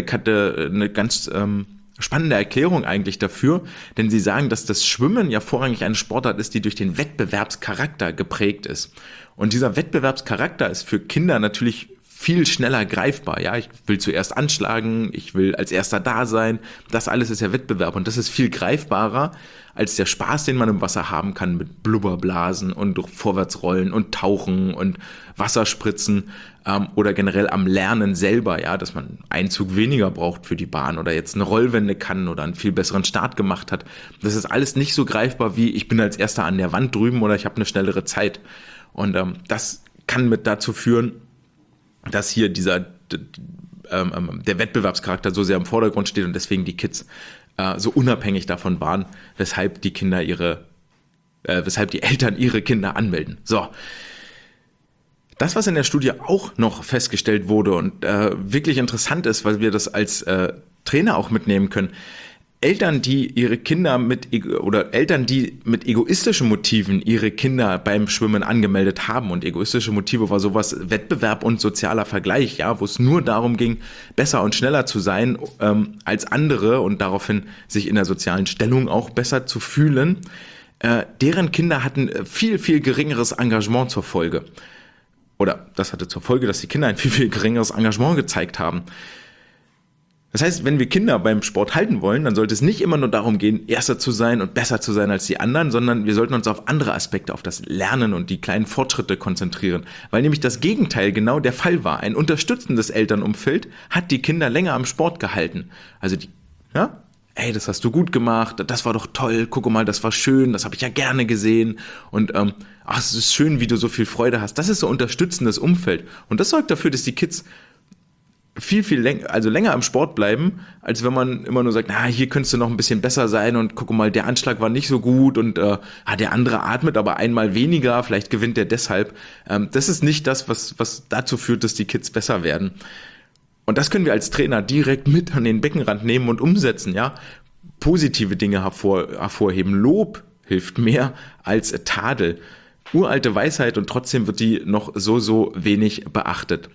Erklärung eigentlich dafür, denn sie sagen, dass das Schwimmen ja vorrangig eine Sportart ist, die durch den Wettbewerbscharakter geprägt ist. Und dieser Wettbewerbscharakter ist für Kinder natürlich viel schneller greifbar. Ja, ich will zuerst anschlagen, ich will als Erster da sein. Das alles ist ja Wettbewerb und das ist viel greifbarer als der Spaß, den man im Wasser haben kann mit Blubberblasen und Vorwärtsrollen und Tauchen und Wasserspritzen oder generell am Lernen selber, ja, dass man einen Zug weniger braucht für die Bahn oder jetzt eine Rollwende kann oder einen viel besseren Start gemacht hat. Das ist alles nicht so greifbar wie ich bin als Erster an der Wand drüben oder ich habe eine schnellere Zeit. Und das kann mit dazu führen, dass hier der Wettbewerbscharakter so sehr im Vordergrund steht und deswegen die Kids so unabhängig davon waren, weshalb die Eltern ihre Kinder anmelden. So. Das, was in der Studie auch noch festgestellt wurde und wirklich interessant ist, weil wir das als Trainer auch mitnehmen können, Eltern, die mit egoistischen Motiven ihre Kinder beim Schwimmen angemeldet haben, und egoistische Motive war sowas Wettbewerb und sozialer Vergleich, ja, wo es nur darum ging, besser und schneller zu sein als andere und daraufhin sich in der sozialen Stellung auch besser zu fühlen, deren Kinder hatten viel, viel geringeres Engagement zur Folge. Oder das hatte zur Folge, dass die Kinder ein viel, viel geringeres Engagement gezeigt haben. Das heißt, wenn wir Kinder beim Sport halten wollen, dann sollte es nicht immer nur darum gehen, Erster zu sein und besser zu sein als die anderen, sondern wir sollten uns auf andere Aspekte, auf das Lernen und die kleinen Fortschritte konzentrieren. Weil nämlich das Gegenteil genau der Fall war. Ein unterstützendes Elternumfeld hat die Kinder länger am Sport gehalten. Also ey, das hast du gut gemacht, das war doch toll, guck mal, das war schön, das habe ich ja gerne gesehen und es ist schön, wie du so viel Freude hast. Das ist so unterstützendes Umfeld und das sorgt dafür, dass die Kids viel länger am Sport bleiben, als wenn man immer nur sagt, hier könntest du noch ein bisschen besser sein und guck mal, der Anschlag war nicht so gut und der andere atmet aber einmal weniger, vielleicht gewinnt der deshalb. Das ist nicht das, was dazu führt, dass die Kids besser werden. Und das können wir als Trainer direkt mit an den Beckenrand nehmen und umsetzen, ja. Positive Dinge hervorheben. Lob hilft mehr als Tadel. Uralte Weisheit und trotzdem wird die noch so wenig beachtet.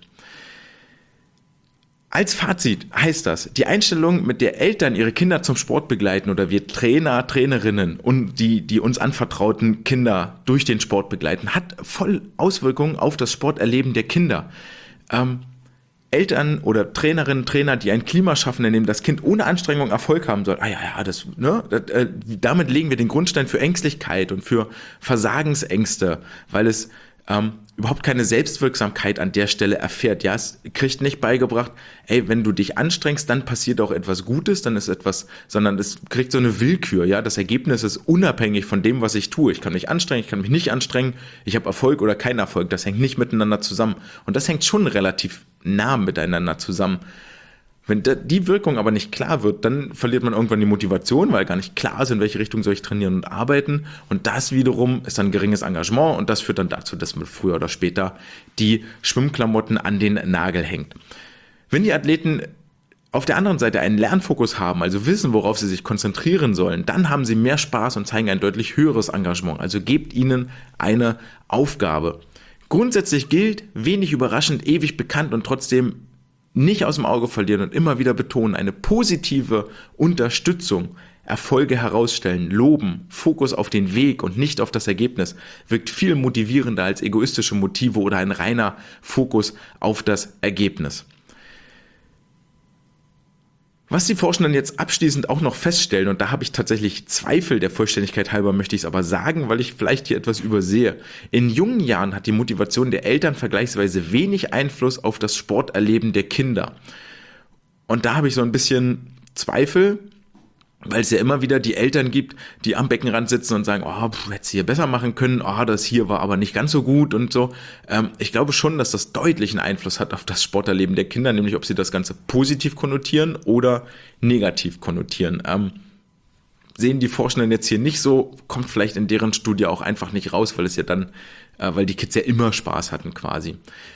Als Fazit heißt das, die Einstellung, mit der Eltern ihre Kinder zum Sport begleiten oder wir Trainer, Trainerinnen und die uns anvertrauten Kinder durch den Sport begleiten, hat voll Auswirkungen auf das Sporterleben der Kinder. Eltern oder Trainerinnen, Trainer, die ein Klima schaffen, in dem das Kind ohne Anstrengung Erfolg haben soll, damit legen wir den Grundstein für Ängstlichkeit und für Versagensängste, weil es überhaupt keine Selbstwirksamkeit an der Stelle erfährt. Ja, es kriegt nicht beigebracht, wenn du dich anstrengst, dann passiert auch etwas Gutes, sondern es kriegt so eine Willkür. Ja, das Ergebnis ist unabhängig von dem, was ich tue. Ich kann mich anstrengen, ich kann mich nicht anstrengen, ich habe Erfolg oder keinen Erfolg. Das hängt nicht miteinander zusammen. Und das hängt schon relativ nah miteinander zusammen. Wenn die Wirkung aber nicht klar wird, dann verliert man irgendwann die Motivation, weil gar nicht klar ist, in welche Richtung soll ich trainieren und arbeiten. Und das wiederum ist dann geringes Engagement und das führt dann dazu, dass man früher oder später die Schwimmklamotten an den Nagel hängt. Wenn die Athleten auf der anderen Seite einen Lernfokus haben, also wissen, worauf sie sich konzentrieren sollen, dann haben sie mehr Spaß und zeigen ein deutlich höheres Engagement. Also gebt ihnen eine Aufgabe. Grundsätzlich gilt, wenig überraschend, ewig bekannt und trotzdem nicht aus dem Auge verlieren und immer wieder betonen, eine positive Unterstützung, Erfolge herausstellen, loben, Fokus auf den Weg und nicht auf das Ergebnis, wirkt viel motivierender als egoistische Motive oder ein reiner Fokus auf das Ergebnis. Was die Forschenden jetzt abschließend auch noch feststellen, und da habe ich tatsächlich Zweifel, der Vollständigkeit halber möchte ich es aber sagen, weil ich vielleicht hier etwas übersehe. In jungen Jahren hat die Motivation der Eltern vergleichsweise wenig Einfluss auf das Sporterleben der Kinder. Und da habe ich so ein bisschen Zweifel, weil es ja immer wieder die Eltern gibt, die am Beckenrand sitzen und sagen, hättest du hier besser machen können, das hier war aber nicht ganz so gut und so. Ich glaube schon, dass das deutlichen Einfluss hat auf das Sporterleben der Kinder, nämlich ob sie das Ganze positiv konnotieren oder negativ konnotieren. Sehen die Forschenden jetzt hier nicht so, kommt vielleicht in deren Studie auch einfach nicht raus, weil die Kids ja immer Spaß hatten quasi.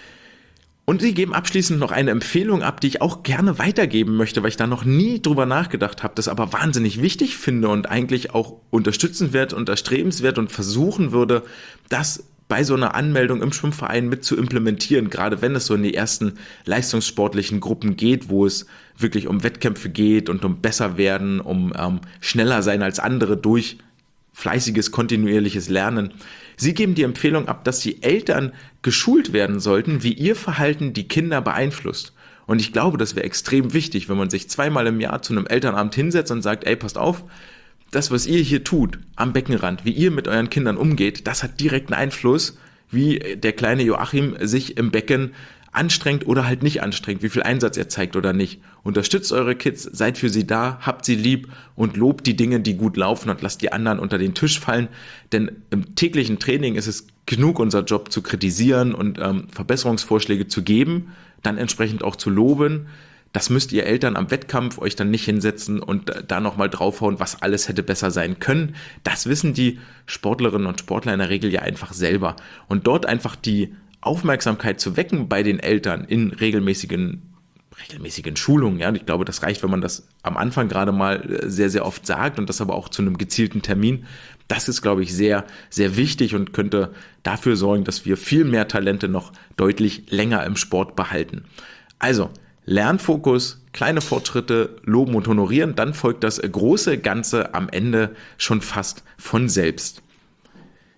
Und sie geben abschließend noch eine Empfehlung ab, die ich auch gerne weitergeben möchte, weil ich da noch nie drüber nachgedacht habe, das aber wahnsinnig wichtig finde und eigentlich auch unterstützenswert und erstrebenswert und versuchen würde, das bei so einer Anmeldung im Schwimmverein mit zu implementieren, gerade wenn es so in die ersten leistungssportlichen Gruppen geht, wo es wirklich um Wettkämpfe geht und um besser werden, um schneller sein als andere durch fleißiges, kontinuierliches Lernen. Sie geben die Empfehlung ab, dass die Eltern geschult werden sollten, wie ihr Verhalten die Kinder beeinflusst. Und ich glaube, das wäre extrem wichtig, wenn man sich 2-mal im Jahr zu einem Elternabend hinsetzt und sagt, passt auf, das, was ihr hier tut, am Beckenrand, wie ihr mit euren Kindern umgeht, das hat direkten Einfluss, wie der kleine Joachim sich im Becken anstrengt oder halt nicht anstrengt, wie viel Einsatz er zeigt oder nicht. Unterstützt eure Kids, seid für sie da, habt sie lieb und lobt die Dinge, die gut laufen und lasst die anderen unter den Tisch fallen. Denn im täglichen Training ist es genug unser Job zu kritisieren und Verbesserungsvorschläge zu geben, dann entsprechend auch zu loben. Das müsst ihr Eltern am Wettkampf euch dann nicht hinsetzen und da nochmal draufhauen, was alles hätte besser sein können. Das wissen die Sportlerinnen und Sportler in der Regel ja einfach selber. Und dort einfach die Aufmerksamkeit zu wecken bei den Eltern in regelmäßigen Schulungen. Ja, und ich glaube, das reicht, wenn man das am Anfang gerade mal sehr, sehr oft sagt und das aber auch zu einem gezielten Termin. Das ist, glaube ich, sehr, sehr wichtig und könnte dafür sorgen, dass wir viel mehr Talente noch deutlich länger im Sport behalten. Also, Lernfokus, kleine Fortschritte loben und honorieren, dann folgt das große Ganze am Ende schon fast von selbst.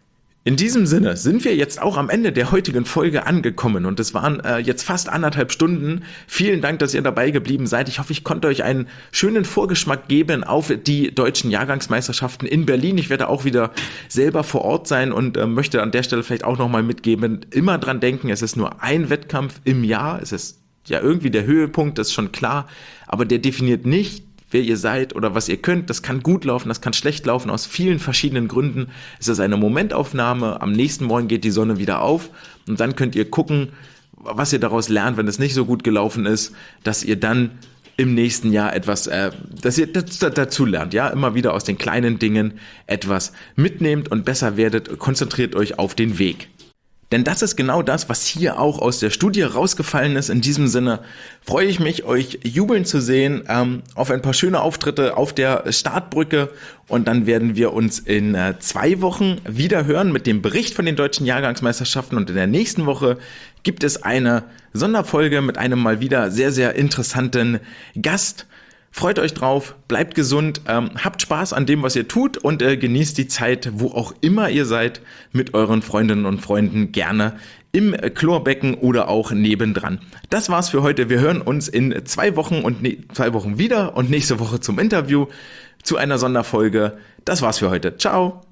In diesem Sinne sind wir jetzt auch am Ende der heutigen Folge angekommen und es waren jetzt fast 1,5 Stunden. Vielen Dank, dass ihr dabei geblieben seid. Ich hoffe, ich konnte euch einen schönen Vorgeschmack geben auf die deutschen Jahrgangsmeisterschaften in Berlin. Ich werde auch wieder selber vor Ort sein und möchte an der Stelle vielleicht auch nochmal mitgeben, immer dran denken, es ist nur ein Wettkampf im Jahr. Es ist ja irgendwie der Höhepunkt, das ist schon klar, aber der definiert nicht, wer ihr seid oder was ihr könnt. Das kann gut laufen, das kann schlecht laufen, aus vielen verschiedenen Gründen. Es ist eine Momentaufnahme, am nächsten Morgen geht die Sonne wieder auf und dann könnt ihr gucken, was ihr daraus lernt, wenn es nicht so gut gelaufen ist, dass ihr dann im nächsten Jahr etwas, dass ihr dazu lernt, ja, immer wieder aus den kleinen Dingen etwas mitnehmt und besser werdet, konzentriert euch auf den Weg. Denn das ist genau das, was hier auch aus der Studie rausgefallen ist. In diesem Sinne freue ich mich, euch jubeln zu sehen, auf ein paar schöne Auftritte auf der Startbrücke. Und dann werden wir uns in 2 Wochen wieder hören mit dem Bericht von den deutschen Jahrgangsmeisterschaften. Und in der nächsten Woche gibt es eine Sonderfolge mit einem mal wieder sehr, sehr interessanten Gast. Freut euch drauf, bleibt gesund, habt Spaß an dem, was ihr tut und genießt die Zeit, wo auch immer ihr seid, mit euren Freundinnen und Freunden gerne im Chlorbecken oder auch nebendran. Das war's für heute. Wir hören uns in 2 Wochen und 2 Wochen wieder und nächste Woche zum Interview zu einer Sonderfolge. Das war's für heute. Ciao!